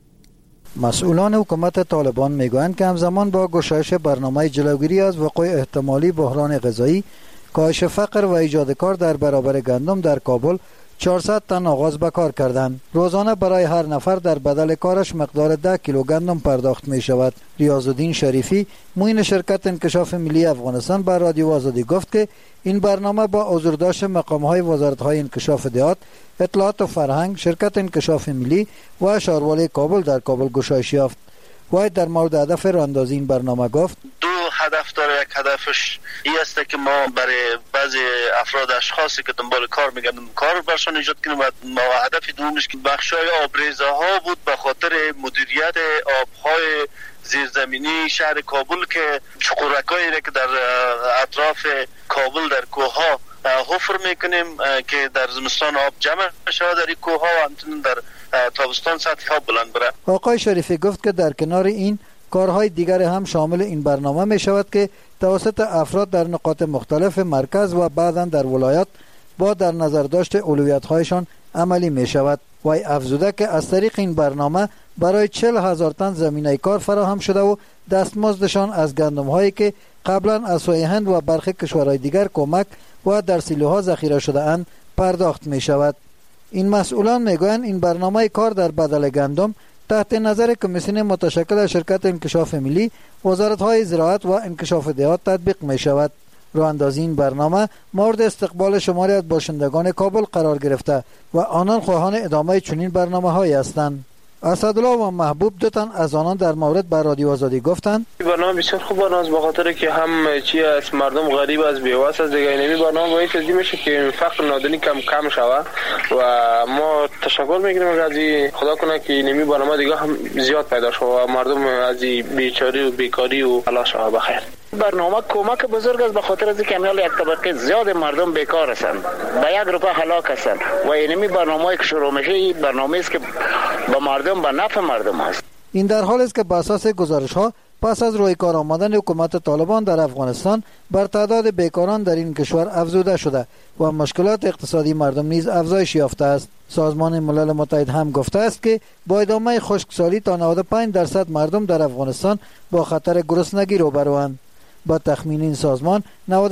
مسئولان حکومت طالبان میگویند که همزمان با گشایش برنامه جلوگیری از وقوع احتمالی بحران غذایی، کاهش فقر و ایجاد کار در برابر گندم در کابل 400 تن آغاز به کار کردند. روزانه برای هر نفر در بدل کارش مقدار 10 کیلو گندم پرداخت می شود. ریاض الدین شریفی معین شرکت انکشاف ملی افغانستان به رادیو آزادی گفت که این برنامه با حضورداشت مقام‌های وزارت‌های انکشاف دهات، اطلاعات و فرهنگ، شرکت انکشاف ملی و شهروالی کابل در کابل گشایش یافت. و در مورد هدف راهاندازی این برنامه گفت: دو هدف داره. یک هدفش این است که ما برای بعضی افراد اشخاصی که دنبال کار میگردن کار برشان ایجاد کنیم و هدف دومش که بخشای آبریزه ها بود به خاطر مدیریت آبهای زیرزمینی شهر کابل که چقرکایی که در اطراف کابل در کوهها حفر میکنیم که در زمستان آب جمع شود در این کوهها و همچنین در تابستان سطح ها بلند بره. آقای شریفی گفت که در کنار این کارهای دیگر هم شامل این برنامه می شود که توسط افراد در نقاط مختلف مرکز و بعداً در ولایات با در نظر داشت اولویت‌هایشان عملی می شود. و افزوده که از طریق این برنامه برای 40,000 تن زمینه کار فراهم شده و دستمزدشان از گندم هایی که قبلا از سوی هند و برخی کشورهای دیگر کمک و در سیلوها ذخیره شده اند پرداخت می شود. این مسئولان می گویند این برنامه کار در بدل گندم تحت نظر کمیسیون متشکل از شرکت انکشاف ملی، وزارت‌های زراعت و انکشاف دهات تطبیق می شود. راهاندازی این برنامه مورد استقبال شماری از باشندگان کابل قرار گرفته و آنان خواهان ادامه چنین برنامه‌هایی هستند. اسدالله و محبوب دو تن از آنان در مورد بر رادیو آزادی گفتند: برنامه بسیار خوب برنامه است، به خاطر که هم چی از مردم غریب از بیوس از دیگه نمی برنامه باید تضمین میشه که فقر نادنی کم شود و ما تشکر میگیریم از خدا کنه که نمی برنامه دیگه هم زیاد پیدا شود و مردم از بیچاری و بیکاری و الله شود بخیر. برنامه کمک بزرگ است به خاطر از اینکه امیال یک طبقه زیاد مردم بیکار هستند، به یک روپه هلاک هستند و اینمی برنامه‌ای که شروع میشه این برنامه است که به مردم به نفع مردم است. این در حالی است که بر اساس گزارش‌ها پس از روی کار آمدن حکومت طالبان در افغانستان بر تعداد بیکاران در این کشور افزوده شده و مشکلات اقتصادی مردم نیز افزایش یافته است. سازمان ملل متحد هم گفته است که با ادامه خشکسالی تا 95% مردم در افغانستان با خطر گرسنگی روبروند. با تخمین این سازمان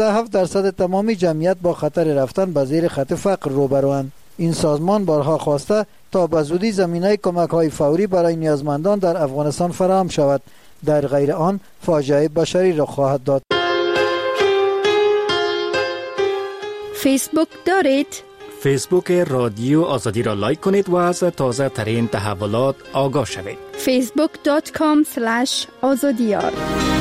97% تمامی جمعیت با خطر رفتن به زیر خط فقر روبروند. این سازمان بارها خواسته تا به زودی زمینه کمک‌های فوری برای نیازمندان در افغانستان فراهم شود، در غیر آن فاجعه بشری را خواهد داد. فیسبوک دارید؟ فیسبوک رادیو آزادی را لایک کنید و از تازه ترین تحولات آگاه شوید. facebook.com/azadiyar.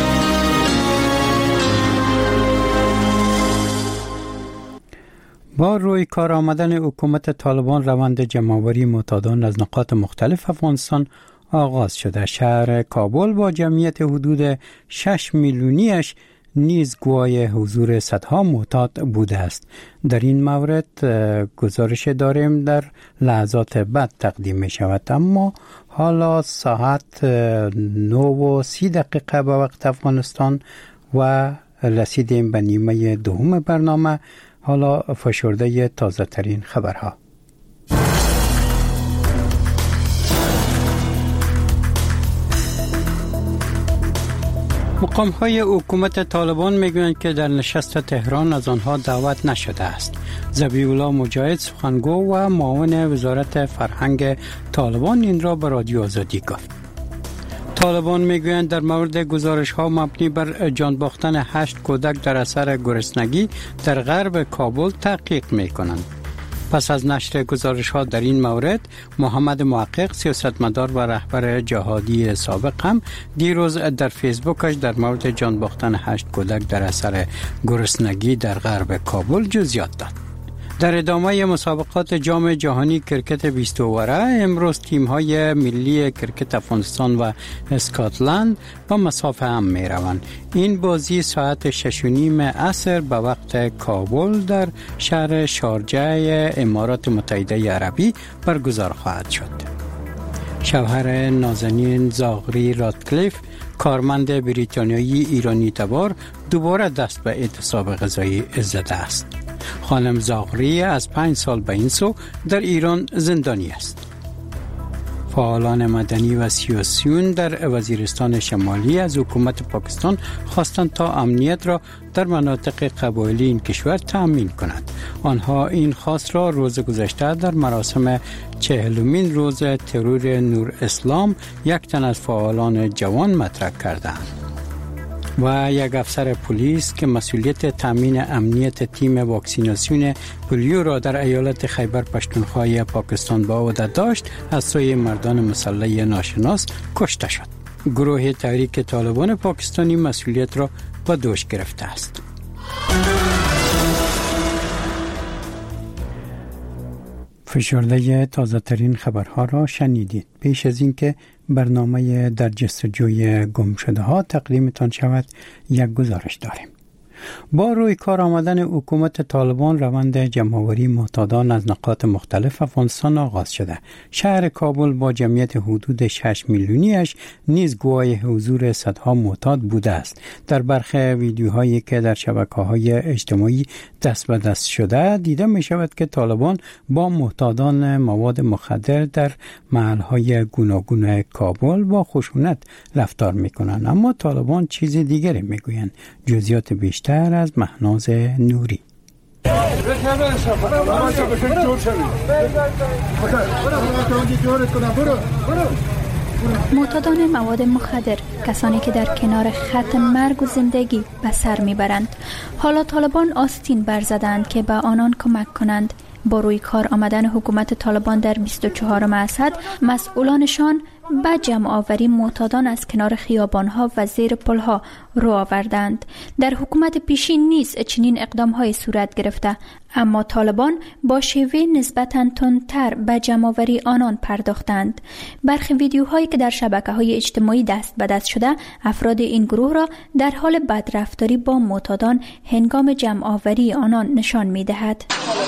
با روی کار آمدن حکومت طالبان روند جمع‌آوری معتادان از نقاط مختلف افغانستان آغاز شده. شهر کابل با جمعیت حدود 6 میلیونیش نیز گواه حضور صدها معتاد بوده است. در این مورد گزارش داریم در لحظات بعد تقدیم می شود. اما حالا ساعت 9:30 به وقت افغانستان و رسیدیم به نیمه دوم برنامه. حالا فشرده تازه ترین خبرها. مقام‌های حکومت طالبان میگویند که در نشست تهران از آنها دعوت نشده است. ذبیح‌الله مجاهد سخنگو و معاون وزارت فرهنگ طالبان این را به رادیو آزادی گفت. طالبان میگویند در مورد گزارش‌ها مبنی بر جان باختن 8 کودک در اثر گرسنگی در غرب کابل تحقیق می‌کنند. پس از نشر گزارش‌ها در این مورد، محمد محقق سیاستمدار و رهبر جهادی سابق هم دیروز در فیسبوکش در مورد جان باختن 8 کودک در اثر گرسنگی در غرب کابل جزئیات داد. در ادامه مسابقات جام جهانی کرکت 20 اووره امروز تیم‌های ملی کرکت افغانستان و اسکاتلند به مسافه هم می‌روند. این بازی ساعت 6:30 عصر به وقت کابل در شهر شارجه امارات متحده عربی برگزار خواهد شد. شوهر نازنین زاغری رادکلیف، کارمند بریتانیایی ایرانی تبار، دوباره دست به اعتصاب غذایی زده است. خانم زاغری از 5 سال به این سو در ایران زندانی است. فعالان مدنی و سیاسیون در وزیرستان شمالی از حکومت پاکستان خواستند تا امنیت را در مناطق قبایلی این کشور تأمین کند. آنها این خواست را روز گذشته در مراسم 40مین روز ترور نور اسلام یک تن از فعالان جوان مطرح کردند. و یک افسر پلیس که مسئولیت تامین امنیت تیم واکسیناسیون پولیو را در ایالت خیبر پشتونخوا پاکستان به عهده داشت از سوی مردان مسلح ناشناس کشته شد. گروه تحریک طالبان پاکستانی مسئولیت را به دوش گرفته است. فشرده تازه ترین خبرها را شنیدید. پیش از اینکه برنامه در جستجوی گم شده ها تقدیمتان شود، یک گزارش داریم. با روی کار آمدن حکومت طالبان روند جمع‌آوری معتادان از نقاط مختلف افغانستان آغاز شده. شهر کابل با جمعیت حدود 6 میلیونیش نیز گواه حضور صدها معتاد بوده است. در برخی ویدیوهایی که در شبکه‌های اجتماعی دست به دست شده دیده می شود که طالبان با معتادان مواد مخدر در محل‌های گوناگون کابل با خشونت رفتار می کنند. اما طالبان چیز دیگری می گویند. جزئیات بیشتر از مهناز نوری. معتادان مواد مخدر، کسانی که در کنار خط مرگ و زندگی به سر میبرند، حالا طالبان آستین برزدند که به آنان کمک کنند. با روی کار آمدن حکومت طالبان در 24 اسد، مسئولانشان به جمع آوری معتادان از کنار خیابانها و زیر پلها رو آوردند. در حکومت پیشین نیز چنین اقدام‌های صورت گرفته، اما طالبان با شیوه نسبتاً تندتر به جمع آوری آنان پرداختند. برخی ویدیوهایی که در شبکه‌های اجتماعی دست به دست شده، افراد این گروه را در حال بدرفتاری با معتادان هنگام جمع آوری آنان نشان می‌دهد.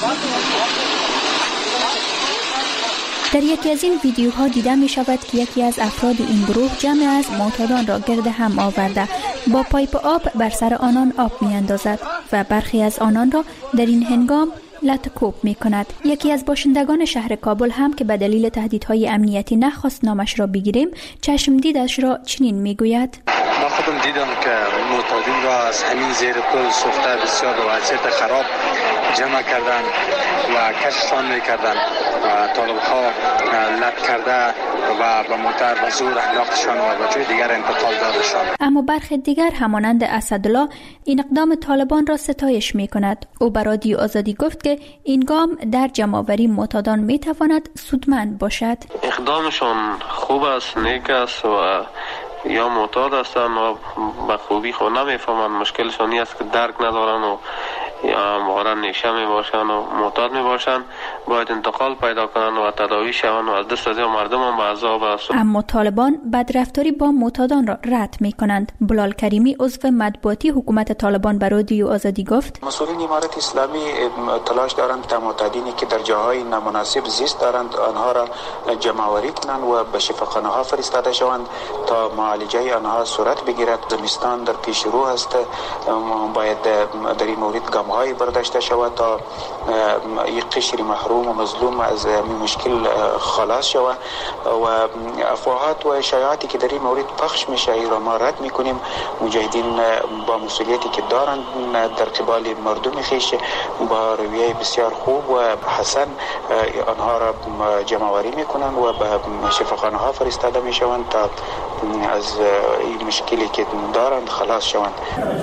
در یکی از این ویدیوها دیده می شود که یکی از افراد این گروه جمع از معتادان را گرد هم آورده با پایپ آب بر سر آنان آب می اندازد و برخی از آنان را در این هنگام لطکوب می کند. یکی از باشندگان شهر کابل هم که به دلیل تهدیدهای امنیتی نخواست نامش را بگیریم، چشم دیدش را چنین می گوید: من خودم دیدم که معتادین را از همین زیر پل سوخته بسیار به وضعیت خراب جمع کردن و کششان میکردن و طالب‌ها لط کرده و به موتر و زور انداختشان و به جای دیگر انتقال دادشان. اما برخی دیگر همانند اسدالله این اقدام طالبان را ستایش میکند. او به رادیو آزادی گفت که این گام در جمع‌آوری معتادان میتواند سودمند باشد. اقدامشان خوب است، نیک است و یا معتاد هستند و به خوبی خود نمیفهمند، مشکلشانی است که درک ندارند و یا همواره نیشه می باشند و معتاد می باشند باید انتقال پیدا کنند و تداوی شوند و از دست از مردم هم به عذاب است. اما طالبان بدرفتاری با معتادان را رد می کنند. بلال کریمی عضو مطبوعاتی حکومت طالبان به رادیو آزادی گفت مسئولین امارت اسلامی تلاش دارند تا معتادینی که در جاهای نامناسب زیست دارند آنها را جمع‌آوری کنند و به شفاخانه ها فرستاده شوند تا معالجه آنها صورت بگیرد. زمستان در پیش رو است، باید در این مورد گام‌های برداشته شود تا یک قشر محروم و مظلوم از این مشکل خلاص شود و افواهات و شایعاتی که در این مورد پخش میشه را ما رد میکنیم. مجاهدین با مسئولیتی که دارند در قبال مردم خویش با رویه بسیار خوب و حسن آنها را جمع‌آوری میکنند و به شفاخانه ها فرستاده میشوند تا از این مشکلی که دارند خلاص شوند.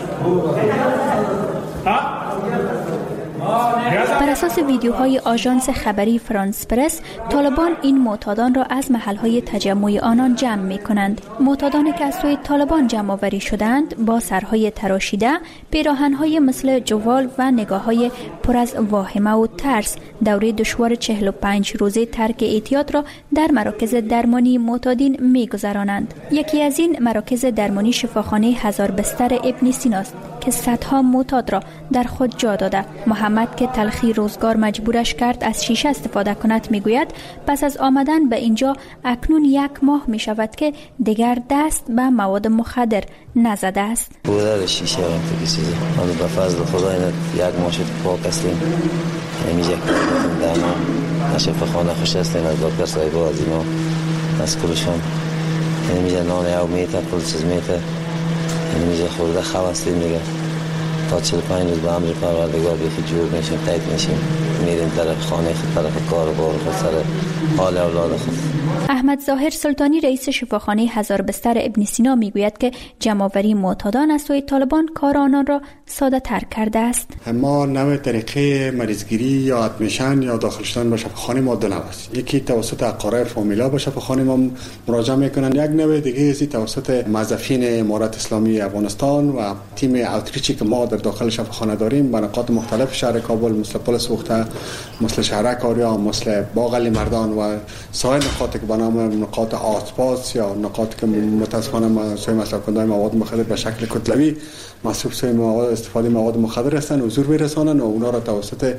بر اساس ویدیوهای آژانس خبری فرانس پرس، طالبان این معتادان را از محلهای تجمع آنان جمع می کنند. معتادانی که از سوی طالبان جمع آوری شدند با سرهای تراشیده، پیراهن‌های مثل جوال و نگاه‌های پر از واهمه و ترس دوره دشوار 45 روزه ترک اعتیاد را در مراکز درمانی معتادین می‌گذرانند. یکی از این مراکز درمانی شفاخانه هزار بستر ابن سینا است که صدها معتاد را در خود جا داده. محمد که تلخی روزگار مجبورش کرد از شیشه استفاده کند میگوید پس از آمدن به اینجا اکنون 1 ماه می شود که دیگر دست به مواد مخدر نزده است. بودن شیشه وقتی که چیزی من به فضل خدا این 1 ماه شد پاک هستیم. همیشه کارتیم درمان شفاخانه خوش هستیم از دکتر صاحبا از اینا از کلشون همیشه نان او میته کل چیز میته همیشه خورده خواه هستیم دیگه تا 45 روز به امر پروردگار بیخی جور میشیم تایید میشیم میریم طرف خانه خود طرف کار و بار خود سر حال اولاد خود. احمد ظاهر سلطانی رئیس شفاخانه هزار بستر ابن سینا میگوید که جمع‌آوری معتادان از سوی طالبان کار آنان را ساده تر کرده است. ما نوع طریقه مریضگیری یا ادمیشن یا داخل شدن به شفاخانه ما دو نوع است. یکی توسط اقارب فامیلا به شفاخانه ما مراجعه میکنن، یک نوع دیگه است توسط موظفین امارت اسلامی افغانستان و تیم اوتریچی که ما در داخل شفاخانه داریم به نقاط مختلف شهر کابل مثل پل سوخته، مثل شهرک آریا، مثل باغ علی مردان و سایر نقاطی که به نام نقاط آسپاس یا نقاطی که متاسفانه سوی مصرف کننده مواد مخدر به شکل کتلوی مصرف سوی مواد استفاده مواد مخدر هستند حضور برسانند و اونا را توسط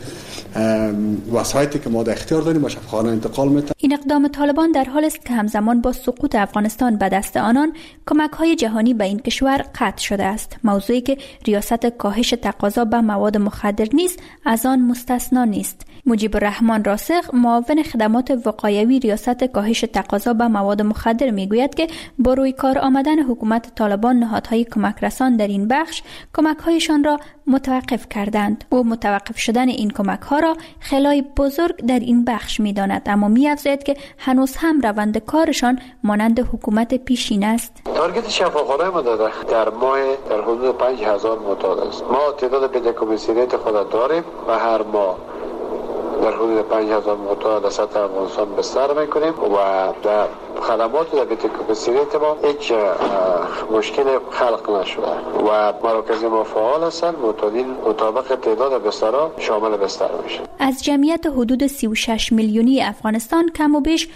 وسایلی که ما در اختیار داریم به شفاخانه انتقال میدن. این اقدام طالبان در حال است که همزمان با سقوط افغانستان به دست آنان کمک‌های جهانی به این کشور قطع شده است، موضوعی که ریاست کاهش تقاضا به مواد مخدر نیز از آن مستثنا نیست. مجیب الرحمن راسخ معاون خدمات وقایوی ریاست کاهش تقاضا به مواد مخدر میگوید که با روی کار آمدن حکومت طالبان نهادهای کمک رسان در این بخش کمک‌هایشان را متوقف کردند. او متوقف شدن این کمک‌ها را خلای بزرگ در این بخش می‌داند، اما می‌افزاید که هنوز هم روند کارشان مانند حکومت پیشین است. تارگت شفاخانه ما در ماه در حدود 5000 معتاد است. ما تعداد بدهکمیسیونیت خود داریم و هر ماه در حدود 5000 معتاد در سطح افغانستان بستر میکنیم و در خدمات در بدهکمیسیونیت ما هیچ مشکل خلق نشده و مراکز ما فعال هستند. معتادین مطابق تعداد بسترها شامل بستر میشن. از جمعیت حدود 36 میلیونی افغانستان کم و بیش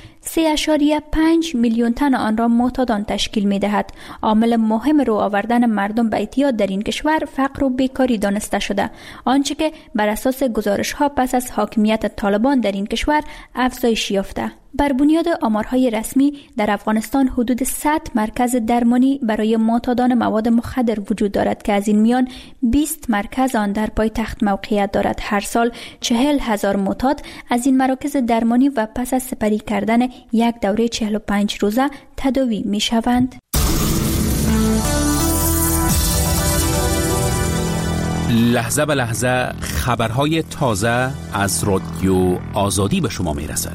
3.5 میلیون تن آن را معتادان تشکیل می‌دهد. عامل مهم رو آوردن مردم به اعتیاد در این کشور فقر و بیکاری دانسته شده، آنچه که بر اساس گزارش‌ها پس از حاکمیت طالبان در این کشور افزایش یافته. بر بنیاد آمارهای رسمی در افغانستان حدود 100 مرکز درمانی برای معتادان مواد مخدر وجود دارد که از این میان 20 مرکز آن در پایتخت موقعیت دارد. هر سال 40,000 معتاد از این مراکز درمانی و پس از سپری کردن یک دوره 45 روزه تداوی می شوند. لحظه به لحظه خبرهای تازه از رادیو آزادی به شما می رسد.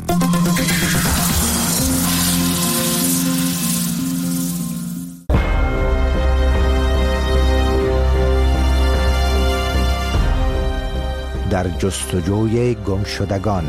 در جستجوی گمشدگان.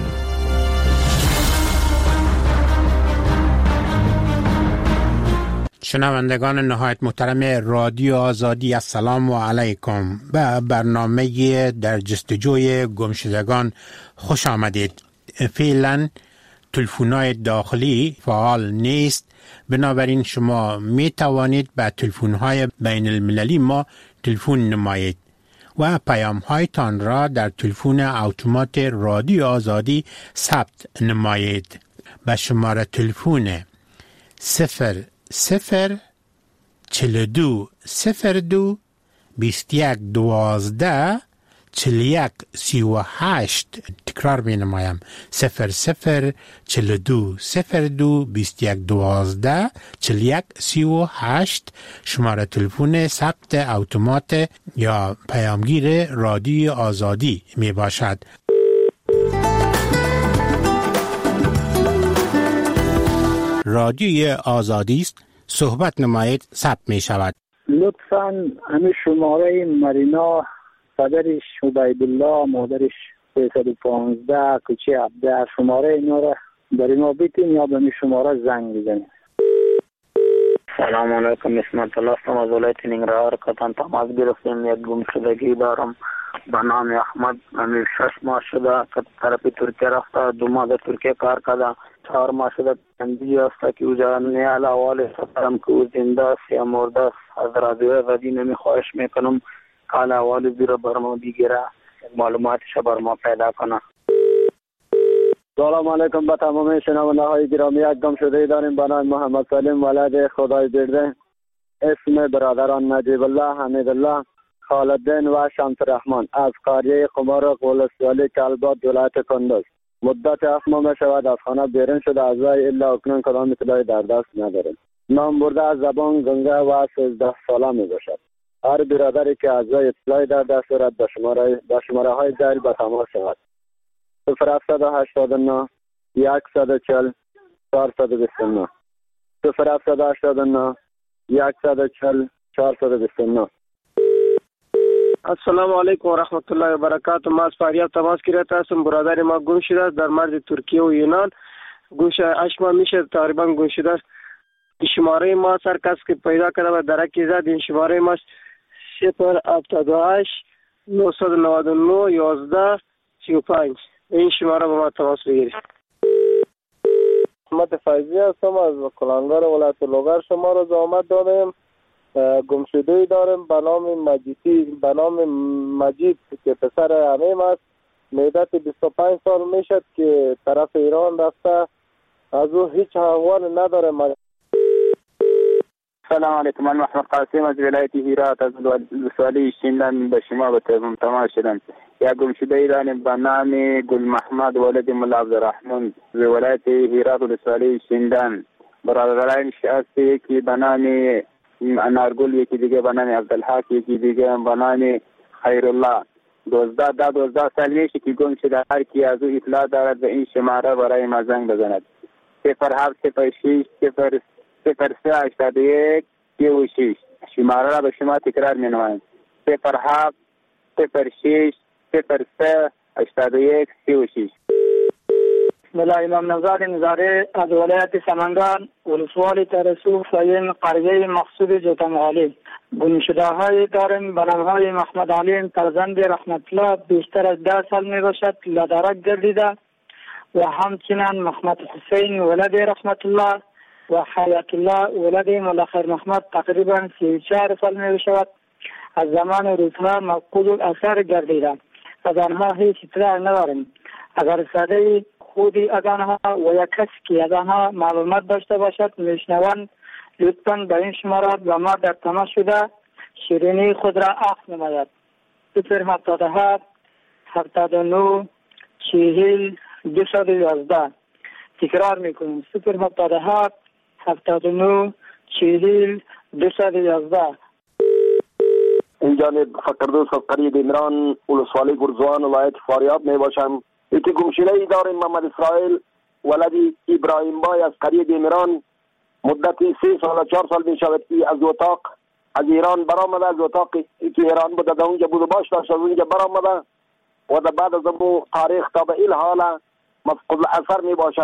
شنوندگان نهایت محترم رادیو آزادی، السلام علیکم. به برنامه در جستجوی گمشدگان خوش آمدید. فعلا تلفن‌های داخلی فعال نیست، بنابراین شما می توانید به تلفن‌های بین المللی ما تلفن نمایید و پیام‌هایتان را در تلفن اتومات رادیو آزادی ثبت نمایید. به شماره تلفن 0042124138. تکرار می نمایم 0042124138. شماره تلفن ثبت اتومات یا پیامگیر رادیو آزادی می باشد. رادیو آزادی است، صحبت نمایید، ثبت می شود. لطفاً همین شماره مرینا، پدرش عبیدالله، مادرش 315 کوچه عبده، شماره اینا را برای ما بیتین یا به این شماره زنگ بزنید. سلام علیکم، اسمت الله هستم از ولایت ننگرهار. کتان تماس گرفتیم، یک گمشدگی دارم به نام احمد. همین 6 ماه شده که طرف ترکیه رفته، 2 ماه در ترکیه کار کرده، 4 ماه شده تندی هسته که اوجا نیال اول سفرم که او زنده است یا مرده است. از رادیو آزادی نمی خواهش میکنم حال اول زیر برما بگیره، معلوماتش بر ما پیدا کنه. سلام علیکم به تمام شنونده های گرامی. یک گمشده داریم به نام محمد سلیم ولد خدای برده. اسم برادران نجیب الله، حمید الله، خالدین و شمس رحمان از قریه قمار قولستوالی کلبات ولایت کندز. مدت 7 ماه شود از خانه بیرون شده، از وی الا اکنون کدام اطلاعی در دست نداریم. نام برده از زبان گنگه و 13 ساله می باشد. هر برادری که از وی اطلاعی در دست دارد به شماره های زیر به تماس شود. 0789 140 429 0789 140 429. السلام علیکم و رحمت الله و برکاته. ما از فاریاب تماس گرفته هستم. برادر ما گم شده است در مرز ترکیه و یونان. گم شده 8 ماه میشه تقریبا گم شده است. شماره ما سر کس که پیدا کرده و درکی زد. این شماره ما 078 999 11 35. این شماره با ما تماس بگیرید. محمد فیضی هستم از کلانگار ولایت لوگر. شما را زحمت دادیم. گمشده‌ای داریم به نام مجید که پسر عمیم است. مدت 25 سال میشد که طرف ایران رفته، از او هیچ احوال نداره. سلام علیکم، من محمد قاسم از ولایت هرات از ولسوالی شیندن به شما به تماس شدم. یک گمشده‌ای داریم به نام گل محمد ولد ملا عبدالرحمن از ولایت هرات ولسوالی شیندن. برادرانش هست، یکی به نام انارگل، یکی دیگه به نام عبدالحق، یکی دیگه به نام خیرالله. 12 سال میشه که گم شده. هر کی از او اطلاع دارد به این شماره برای ما زنگ بزند. 0706 0381 36. شماره را به شما تکرار می نمایم. 0706 0381 36. ملا امام نژاد نظاری از ولایت سمنگان، ولسوالی ترسو فین قریه مقصود جوتنغالی. گمشده های داریم به نام های محمد علی فرزند رحمت الله، بیشتر از 10 سال می باشد، لدرک گردیده. و همچنین محمد حسین ولد رحمت الله و حیات الله ولد ملاخر محمد، تقریبا 34 سال می باشد، از زمان روزها مفقود الاثر گردیده. از آنها هیچ اطلاع نداریم. اگر ساده خودی از آنها و یا کسی که از آنها معلومات داشته باشد میشنوند، لطفاً به این شماره با ما در تماس شده شیرینی خود را عفو نماید. 077 79 40 211. تکرار میکنیم 077 79 40 211. این جانب فقردوس از قریه دیمران ولسوالی گرزوان ولایت فاریاب می باشم. یکی گمشده‌ای داریم محمد اسرائیل ولدی ابراهیم بای از قریه دیمران. مدت 3 سال 4 سال می شود که از اتاق از ایران برآمده. از اتاقی که ایران بوده در اونجا بود و باش داشت، از اونجا برآمده و بعد از اون تاریخ تا به این حال مفقود الاثر می باشد.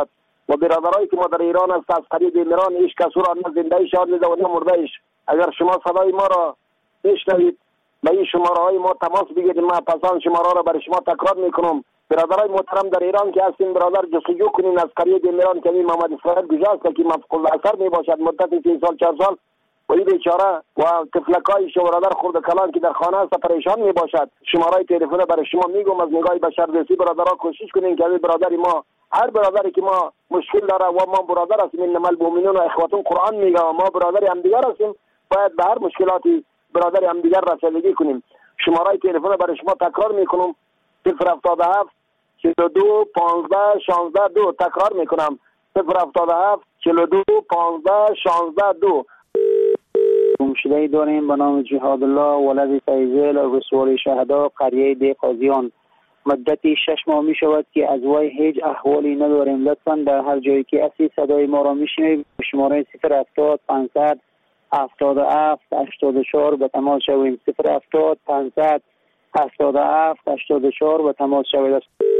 و برادرایی که ما در ایران است از قریب ایران هیچ کس را نه زنده شان میده و نه مرده. اگر شما صدای ما را بشنوید به این شماره های ما تماس بگیرید. ما پسان شماره را برای شما تکرار میکنم. برادرای محترم در ایران که هستین برادر جستجو کنین از قریب ایران که این محمد اسرائیل گجاست که مفقود اثر می باشد مدت 3 سال 4 سال و این بیچاره و طفلکای شو برادر خرد کلان که در خانه است پریشان می باشد. شماره تلفن برای شما میگم از نگاه بشردوستی برادرها کوشش کنین که برادر ما هر برادری که ما مشکل داره و ما برادر هستیم انما المؤمنون اخوة قرآن میگه و ما برادر همدیگر هستیم باید به هر مشکلاتی برادر همدیگر رسیدگی کنیم. شماره تلفن برای شما تکرار میکنم 077 42 15 16 2 تکرار میکنم 077 42 15 16 2. گمشده‌ای داریم به نام جهاد الله ولد فیضل رسول شهدا قریه دی قاضیان. مدتی 6 ماه می شود که از وی هیچ احوالی نداریم. لطفا در هر جایی که اسی صدای ما را میشنوید شماره 070 500 77 84 به تماس شویم. 070 500 77 84 به تماس شوید.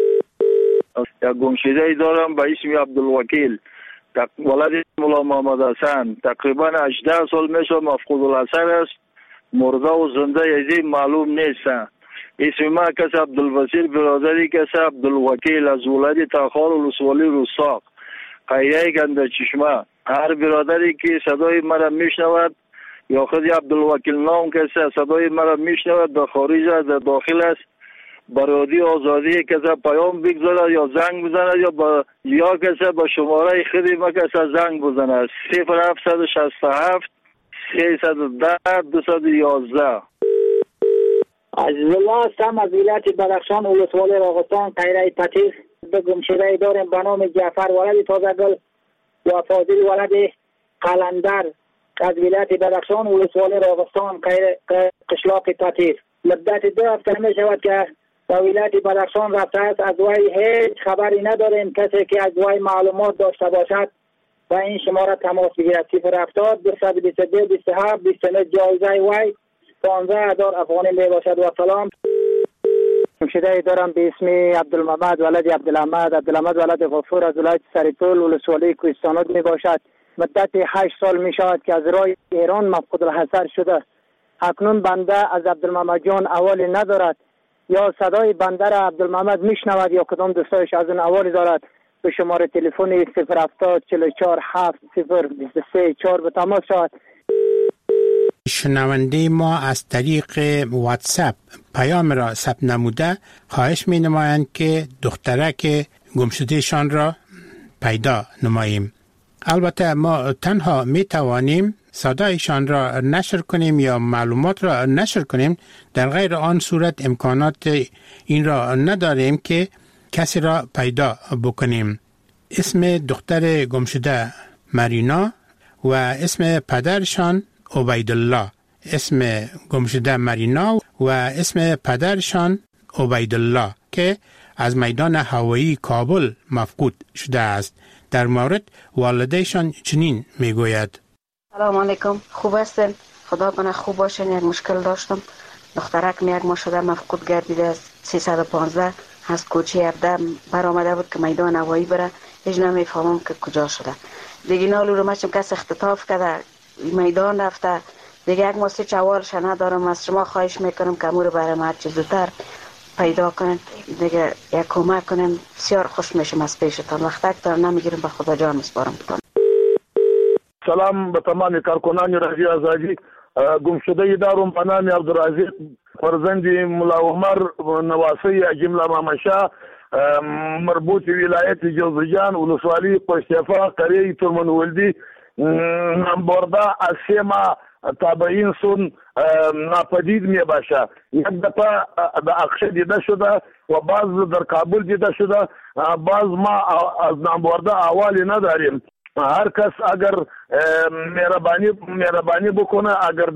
یک گمشده‌ای دارم به اسم عبدالوکیل ولد مولا محمد حسن. تقریبا 18 سال میشه مفقود الاثر است. مرده و زنده یزی معلوم نیست. اسم ما کس عبدالبصیر برادری کس عبدالوکیل از ولد تاخار ولسوالی رستاق قریه گنده چشمه. هر برادری که صدای مرا میشنود یا خود عبدالوکیل نام کسی صدای مرا میشنود در خارج است در داخل است برادی آزادی کسی پیام بگذارد یا زنگ بزند یا کسی با شماره خودی ما کسی زنگ بزند 0767 310 211. عزیز الله هستم از ولایت بدخشان ولسوالی راغستان قریه پتیس. به گمشده‌ای داریم به نام جعفر ولد تازه‌گل و فاضل ولد قلندر از ولایت بدخشان ولسوالی راغستان قشلاق پتیس. مدت 2 هفته می شود که در ولایت بدخشان رفته است. از وی هیچ خبری نداریم. کسی که از وی معلومات داشته باشد و این شماره تماس بگیرد 070 222 27 29 جایزه وی 15000 افغانی می باشد. و سلام. گمشده‌ای دارم به اسم عبدالمحمد ولد عبدالحمد ولد غفور از ولایت سریپول ولسوالی کوهستانات می باشد. مدت 8 سال می شود که از راه ایران مفقود الحضر شده. اکنون بنده از عبدالمحمد جان اوالی ندارد. یا صدای بنده را عبدالمحمد میشنود یا کدام دوستایش از اون اوالی دارد. به شماره تلفن 070 44 7 023 4 به تماس شود. شنونده ما از طریق واتساپ پیام را ثبت نموده خواهش می نمایند که دخترک گمشدهشان را پیدا نماییم. البته ما تنها می توانیم صدایشان را نشر کنیم یا معلومات را نشر کنیم. در غیر آن صورت امکانات این را نداریم که کسی را پیدا بکنیم. اسم دختر گمشده مرینا و اسم پدرشان عبیدالله. اسم گمشده مرینا و اسم پدرشان عبیدالله که از میدان هوایی کابل مفقود شده است. در مورد والدهشان چنین میگوید: سلام علیکم، خوب هستین؟ خدا کنه خوب باشین. یک مشکل داشتم. دخترک یک ماه شده مفقود گردیده است. 315 از کوچه 17 برآمده بود که میدان هوایی بره. هیچ نمیفهمم که کجا شده. دیگه نالو رو مچم کس اختطاف کرده میدان رفته. دیگه یک ماسه چوالش ندارم. از شما خواهش میکنم که امور برای ما چیز زودتر پیدا کنن. دیگه یک کمک کنن. بسیار خوش میشم از پیشتان. وقت دار نمیگیرم. به خدا جان میسپارم. سلام به تمام کارکنان رادیو آزادی. گمشده‌ای دارم به نام عبدالرزاق فرزند مولا عمر نواسی جمله مامشا مربوط ولایت جوزجان ولسوالی پشتیفا قریه ترمنولدی نمبرده از 3 ماه تابعین سون ناپدید می باشه. یک دفعه در اقشه دیده شده و بعض در کابل دیده شده. بعض ما از نمبرده احوالی نداریم. هر کس اگر مهربانی بکنه اگر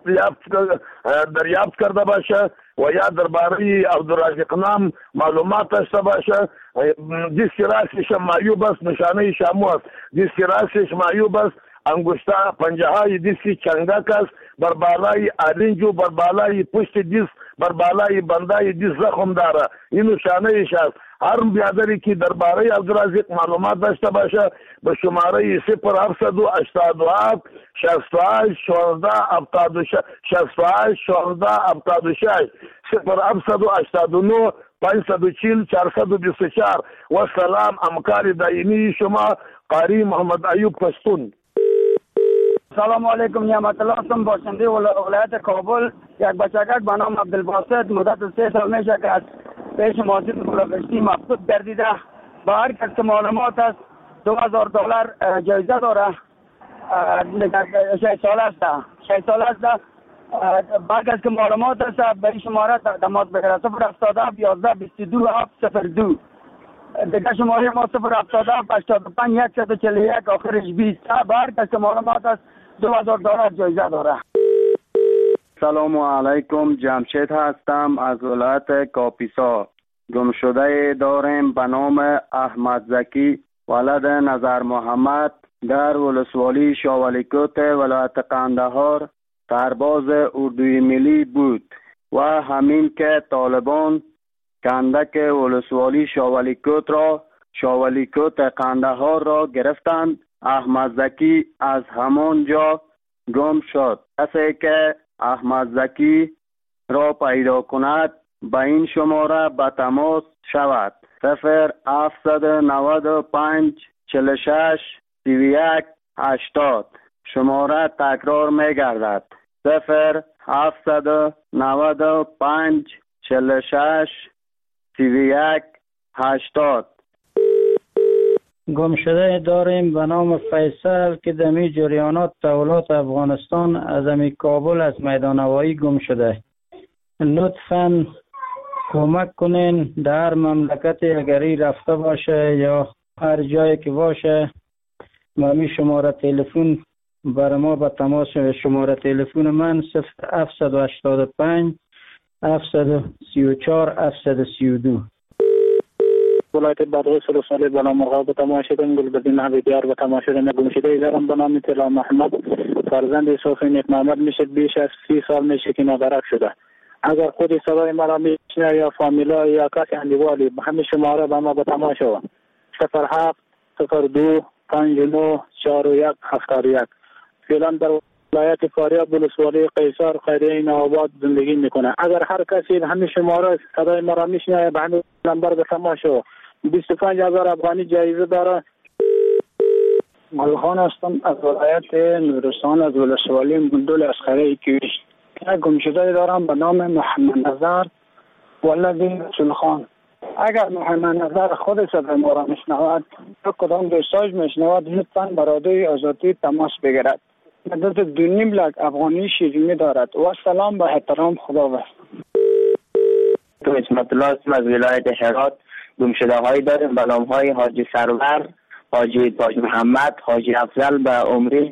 دریافت کرده باشه و یا درباره عبدالرزاق نام معلومات داشته باشه. دیسک راستش معیوب است. نشانه شامو است. دیسک راستش معیوب است. انگشته پنجه های دیسک چنگک است. بر بالای آرنجو بر بالای پشت دیس بر بالای بندای دیس زخم داره. این نشانه ایش است. هر بیادری که درباره عبدالرزاق معلومات داشته باشه به شماره 0787 68 14 68 14 76 0789 540 424 و سلام همکار دائمی شما قاری محمد ایوب پشتون. سلام علیکم، نعمت الله هستم، باشنده ولایت کابل. یک بچگک به نام عبدالباسط مدت 3 سال میشه که از پیش ماجد بلوچستان مفقود گردیده. با هر کس که معلومات است $2000 جایزه داره. 6 سال است. با کس که معلومات است به این شماره تماس بگیره 077 11 22 702. دیگه شماره ما 077 85 141 آخرش 20. با هر کس که معلومات است $2000 جایزه داره. سلام علیکم، جمشید هستم از ولایت کاپیسا. گمشده داریم به نام احمد زکی ولد نظر محمد در ولسوالی شاولیکوت ولایت قندهار سرباز اردوی ملی بود و همین که طالبان کندک ولسوالی شاولیکوت قندهار را گرفتند، احمد زکی از همان جا گم شد. کسی که احمد زکی را پیدا کند به این شماره به تماس شود 0795 46 31 80. شماره تکرار می گردد 0795 46 31 80. گمشده داریم به نام فیصل که دمی جریانات تحولات افغانستان از امی کابل از میدان هوایی گم شده. لطفاً کمک کنین در مملکت اگری رفته باشه یا هر جایی که باشه با می شماره تلفن برای ما به تماس. شماره تلفن من 0785 734 732. ولایت بادغیس سلسله به نام مرغاب تماشیدن گلبدین حبیبیار و تماشیدن گمشده دارم به نام طلا محمد فرزند صوفی نیک محمد میشه. بیش از 30 سال میشه که نادرک شده. اگر خود صدای مرا میشنه یا فامیلا یا کسی اندیوالی همه شماره به ما به تماشا 07 02 59 41 71. فعلا در ولایت فاریاب ولسوالی قیصر خیریه نوآباد زندگی میکنه. اگر هر کسی همه شماره صدای مرا میشنه به همین نمبر به تماشا 25000 افغانی جایزه داره. گلخان هستم از ولایت نورستان از ولسوالی مندول اسخره کیوش. یک گمشده دارم به نام محمد نظر ولد رسول. اگر محمد نظر خود صدای ما را میشنود یا کدام دوستاش میشنود لطفاً برادر آزادی تماس بگیرد. مدت 2.5 لک افغانی شیرینی دارد. و سلام با احترام، خدا بست. اسمت الله هستم از ولایت هرات. گمشده هایی داریم به نام های حاجی سرور، حاجی تاج محمد، حاجی افضل به عمر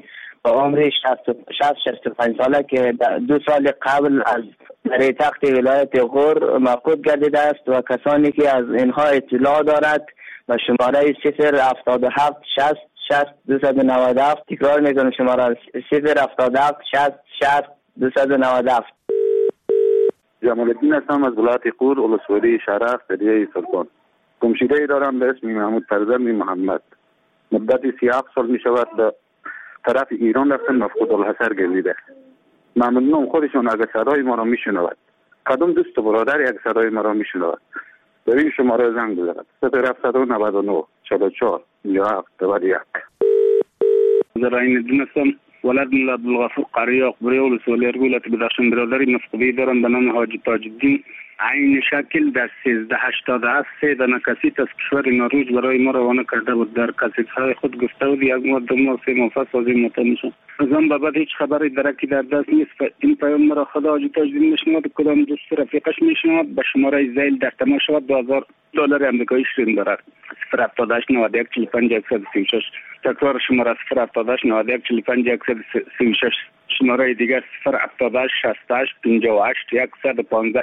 65 ساله که 2 سال قبل از در تخت ولایت غور مفقود گردیده است و کسانی که از اینها اطلاع دارد به شماره 077 60 60 297. تکرار میکنم شماره 077 60 60 297. جمال الدین هستم از ولایت غور ولسوالی شرف قریه سلطان. گمشده دارم به اسم محمود فرزند محمد. مدت 37 سال می شود به طرف ایران رفتن مفقود الحصر گردیده. ممنونم خودشون اگر صدای ما را می شنود. کدام دوست برادر یک صدای ما را می شنود به این شماره زنگ بزند 0799 44 17 91. زراین دونستم ولد ملا عبدالغفور قریه اخبری ولسوالی ارگولت بدخشان برادری مفقودی دارم به نام حاجی تاج الدین. عین شکل در 1387 3 دانه کسیت از کشور نروژ برای ما روانه کرده بود. در کسیت‌های خود گفته بود 1 ماه 2 ماه 3 ماه پس از این مطمئن شد. از آن به بعد هیچ خبری درکی در دست نیست. این پیام مرا خدا حاجی تاج الدین میشنود، کدام دوست رفیقش میشنود به شماره زیل در تماس شود. $2000 آمریکایی شیرین دارد 078 91 45 136. تکرار شماره 078 91 45 136. شماره دیگر 078 68 58 115.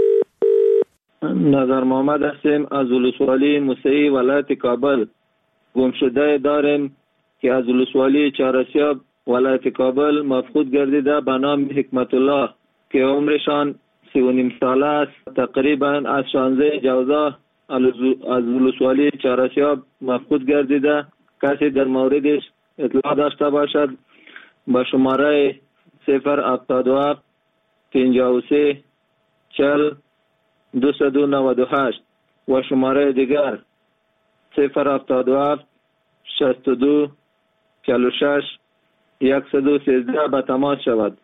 نظر محمد هستیم از ولسوالی موسعی ولایت کابل. گمشده داریم که از ولسوالی چهارسیاب ولایت کابل مفقود گردیده به نام حکمت الله که عمرشان 3.5 ساله است. تقریبا از 16 جوزا از ولسوالی چهارسیاب مفقود گردیده. کسی در موردش اطلاع داشته باشد به شماره 077 53 40 298 و شماره دیگر 077 62 46 113 به تماس شود.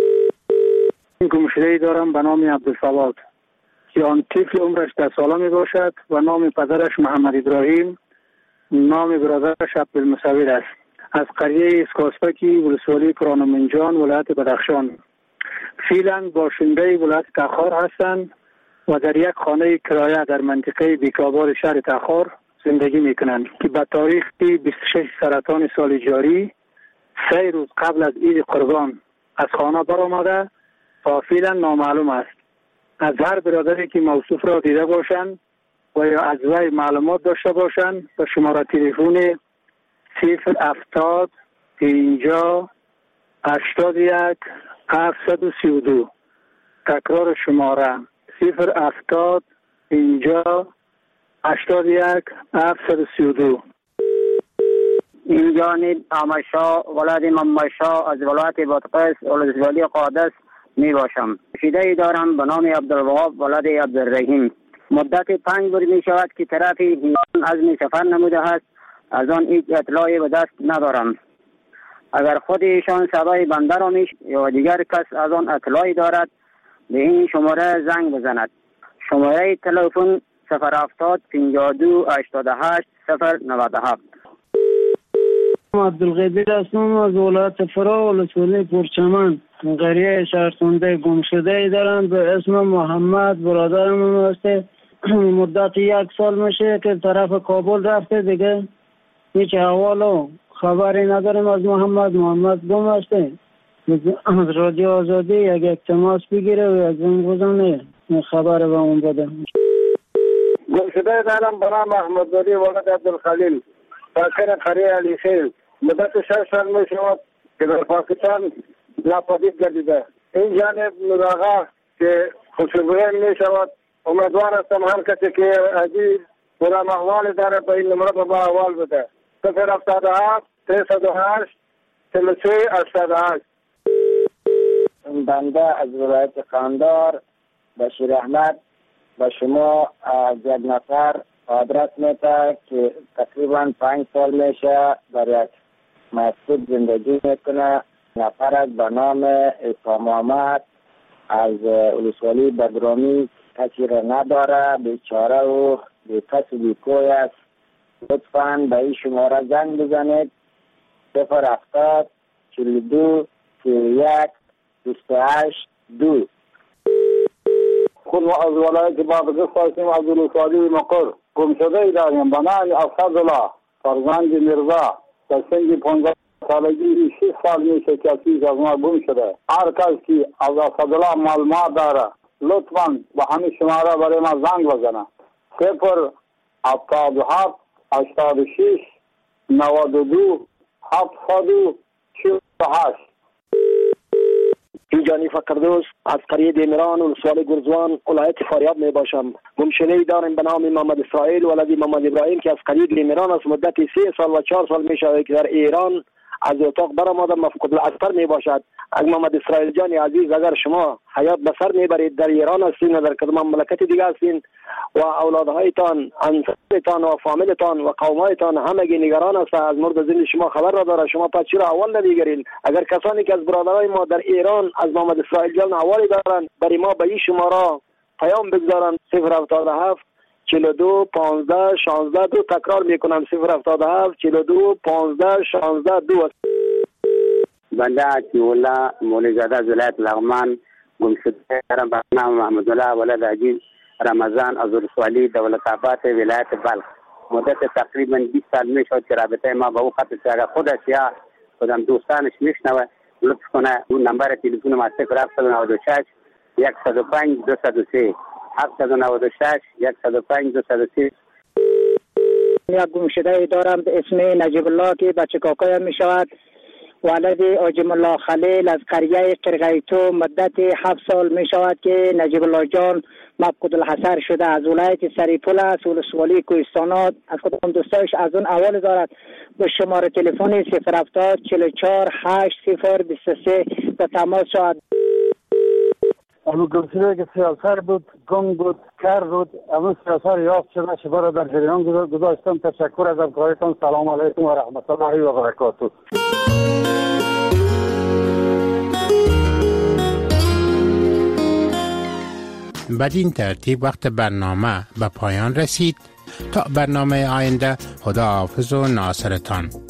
گمشده‌ای دارم به نام عبدالصواد که آن طفل عمرش 10 ساله می باشد و نام پدرش محمد ابراهیم، نام برادرش عبدالمصور است. از قریه اسکاسپکی ولسوالی کرانمنجان ولایت بدخشان. فعلا باشنده ولایت تخار هستند و در یک خانه کرایه در منطقه بیکابار شهر تخار زندگی میکنند که به تاریخ 26 سرطان سال جاری 3 روز قبل از عید قربان از خانه برآمده و فعلا نامعلوم است. از هر برادری که موصوف را دیده باشند و یا از وی معلومات داشته باشند به شماره تلفن 070 50 81 732. تکرار شماره 070 50 81 732. این جانب آمشا ولد ممشا از ولایت بادغیس ولسوالی قادس می باشم. شیده دارم به نام عبدالوهاب ولد عبدالرحیم. مدت 5 روز می شود که طرف هیران عزم سفر نموده است. از آن هیچ اطلاعی به دست ندارم. اگر خود ایشان صدای بنده را یا دیگر کس از آن اطلاعی دارد به این شماره زنگ بزند. شماره تلفن 070 52 88 097. عبدالقدیر هستم از ولایت فرا ولسوالی پرچمن. قریه شهرسنده گمشده دارم به اسم محمد برادرم هسته. مدت 1 سال میشه که طرف کابل رفته دیگه هیچ احوال و خبری نداریم از محمد گم هسته. از رادیو آزادی یک تماس بگیره و یک زنگ بزنه خبر به اون بده. گمشده دارم به نام احمدزاده ولد عبدالخلیل ساکن قریه علی خیل. مدت 6 سال می شود که در پاکستان ناپدید گردیده. این جانب نوراغا که خوشبوین می شود. امیدوار هستم هر کسی که عزیز برام احوال داره به این نمره با احوال بده. 077 308 33 88. بنده از ولایت قندار بشیر احمد به شما از یک نفر آدرس میده که تقریبا 5 سال میشه در یک مسجد زندگی میکنه. نفر از به نام اسلام محمد از ولسوالی بدرامی کسی را نداره، بیچاره و بیکس و بیکوی است. لطفاً به این شماره زنگ بزنید 070 42 31 28 2. خود از ولایت بادغیس هستیم از ولسوالی مقر. گمشده داریم به نام اسدالله فرزند میرزا در سن 15 سالگی 6 سال میشه که از ما گم شده. هر کس که از اسدالله معلومات داره لطفاً به همین شماره برای ما زنگ بزنه 077 86 92 748. اینجا فقردوس از قریه دیمران ولسوالی گرزوان ولایت فاریاب می باشم. گمشده‌ای دارم به نام محمد اسرائیل ولد محمد ابراهیم که از قریه دیمران از مدت 3 سال و 4 سال می شود که در ایران از اتاق برآمده مفقود الاسر می باشد. از محمد اسرائیل جان عزیز اگر شما حیات به سر میبرید در ایران هستین و در کدام مملکت دیگه هستین و اولادهایتان انصارتان و فامیلتان و قومایتان همگی نگران است از مورد زندگی چما خبر را داره، شما پس چرا اول نمیگیرین؟ اگر کسانی که از برادرای ما در ایران از محمد اسرائیل جان اوالی دارن برای ما به این شماره پیام بگذارن 077 42 15 16 2. تکرار میکنم 077 42 15 16 2. بنده عطی‌الله مولوی‌زاده از ولایت لغمان گمشده دارم به نام محمدالله ولد عجیز رمضان از ولسوالی دولت‌آباد ولایت بلخ. مدت تقریبا 20 سال میشد که رابطه ما با او قطع شده. خودش یا خودم دوستانش میشنوه لطف کنه اون نمبر تلفن ما 0796 105 203 796 105 203. یک گمشده دارم به اسم نجیب الله که بچه کاکایم می شود. ولد آجم الله خلیل از قریه قرقیتو. مدت 7 سال می شود که نجیب الله جان مفقود الحصر شده از ولایت سریپول است ولسوالی کوهستانات. از کدام دوستایش از اون اول دارد به شماره تلفن 070 44 8023 به تماس شود. اما گمشده که سیاسر بود، گم بود، کر بود، اما سیاسر یافت شده شبه در جریان گذاشتم. تشکر از همکاریتان. سلام علیکم و رحمت الله و برکاته. بدین ترتیب وقت برنامه به پایان رسید. تا برنامه آینده، خدا حافظ و ناصرتان.